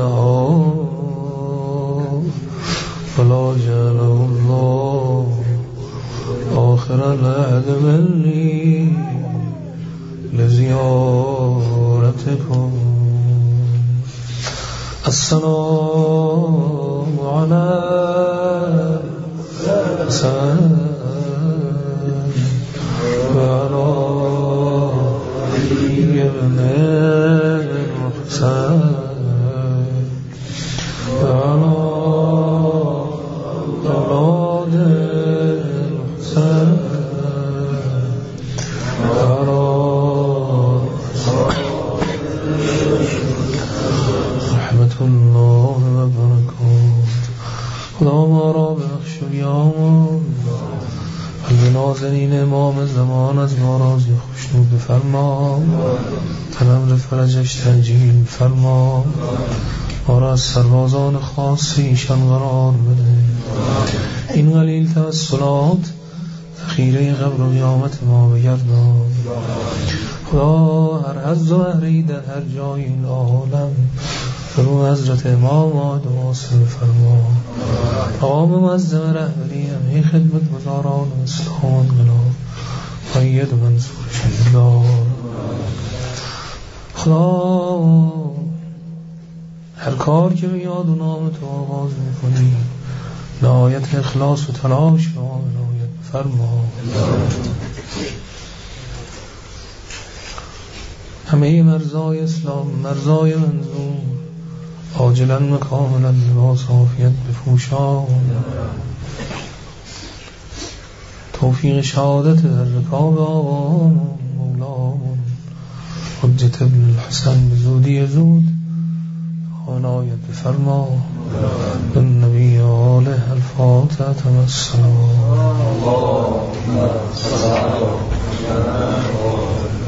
والنهار فلا جعله الله آخر العهد مني لزيارتكم. السلام على حسن وعلى علي بن الحسين وعلى أولاد الحسين وعلى رحمة الله وبركاته. خدا ما را بخش و بیامرز، قلب نازنین امام زمان از ما راضی خوشنود بفرما، تنم فرجش تنجیل فرما، ما را از سربازان خاص ایشان قرار بده. این قلیل توسلات ذخیره قبر و قیامت ما بگردان. خدا هر حظ و هری در هر جای این عالم فرو حضرت امام آد و واصل فرما مقام معظم رهبری همه خدمت گزاران اسلام انقلاب مؤید و منصور شهیدان خدا هر کار که به یاد و نام تو آغاز میکنی نهایت اخلاص و تلاش به ما عنایت بفرما. همه مرزای اسلام مرزای منظور عاجلا و کاملا لباس عافیت بپوشان. توفیق شهادت در رکاب آقامون مولامون حجت ابن الحسن به زودی زود عنایت بفرما. بالنبی آله الفاتحه تمسنا.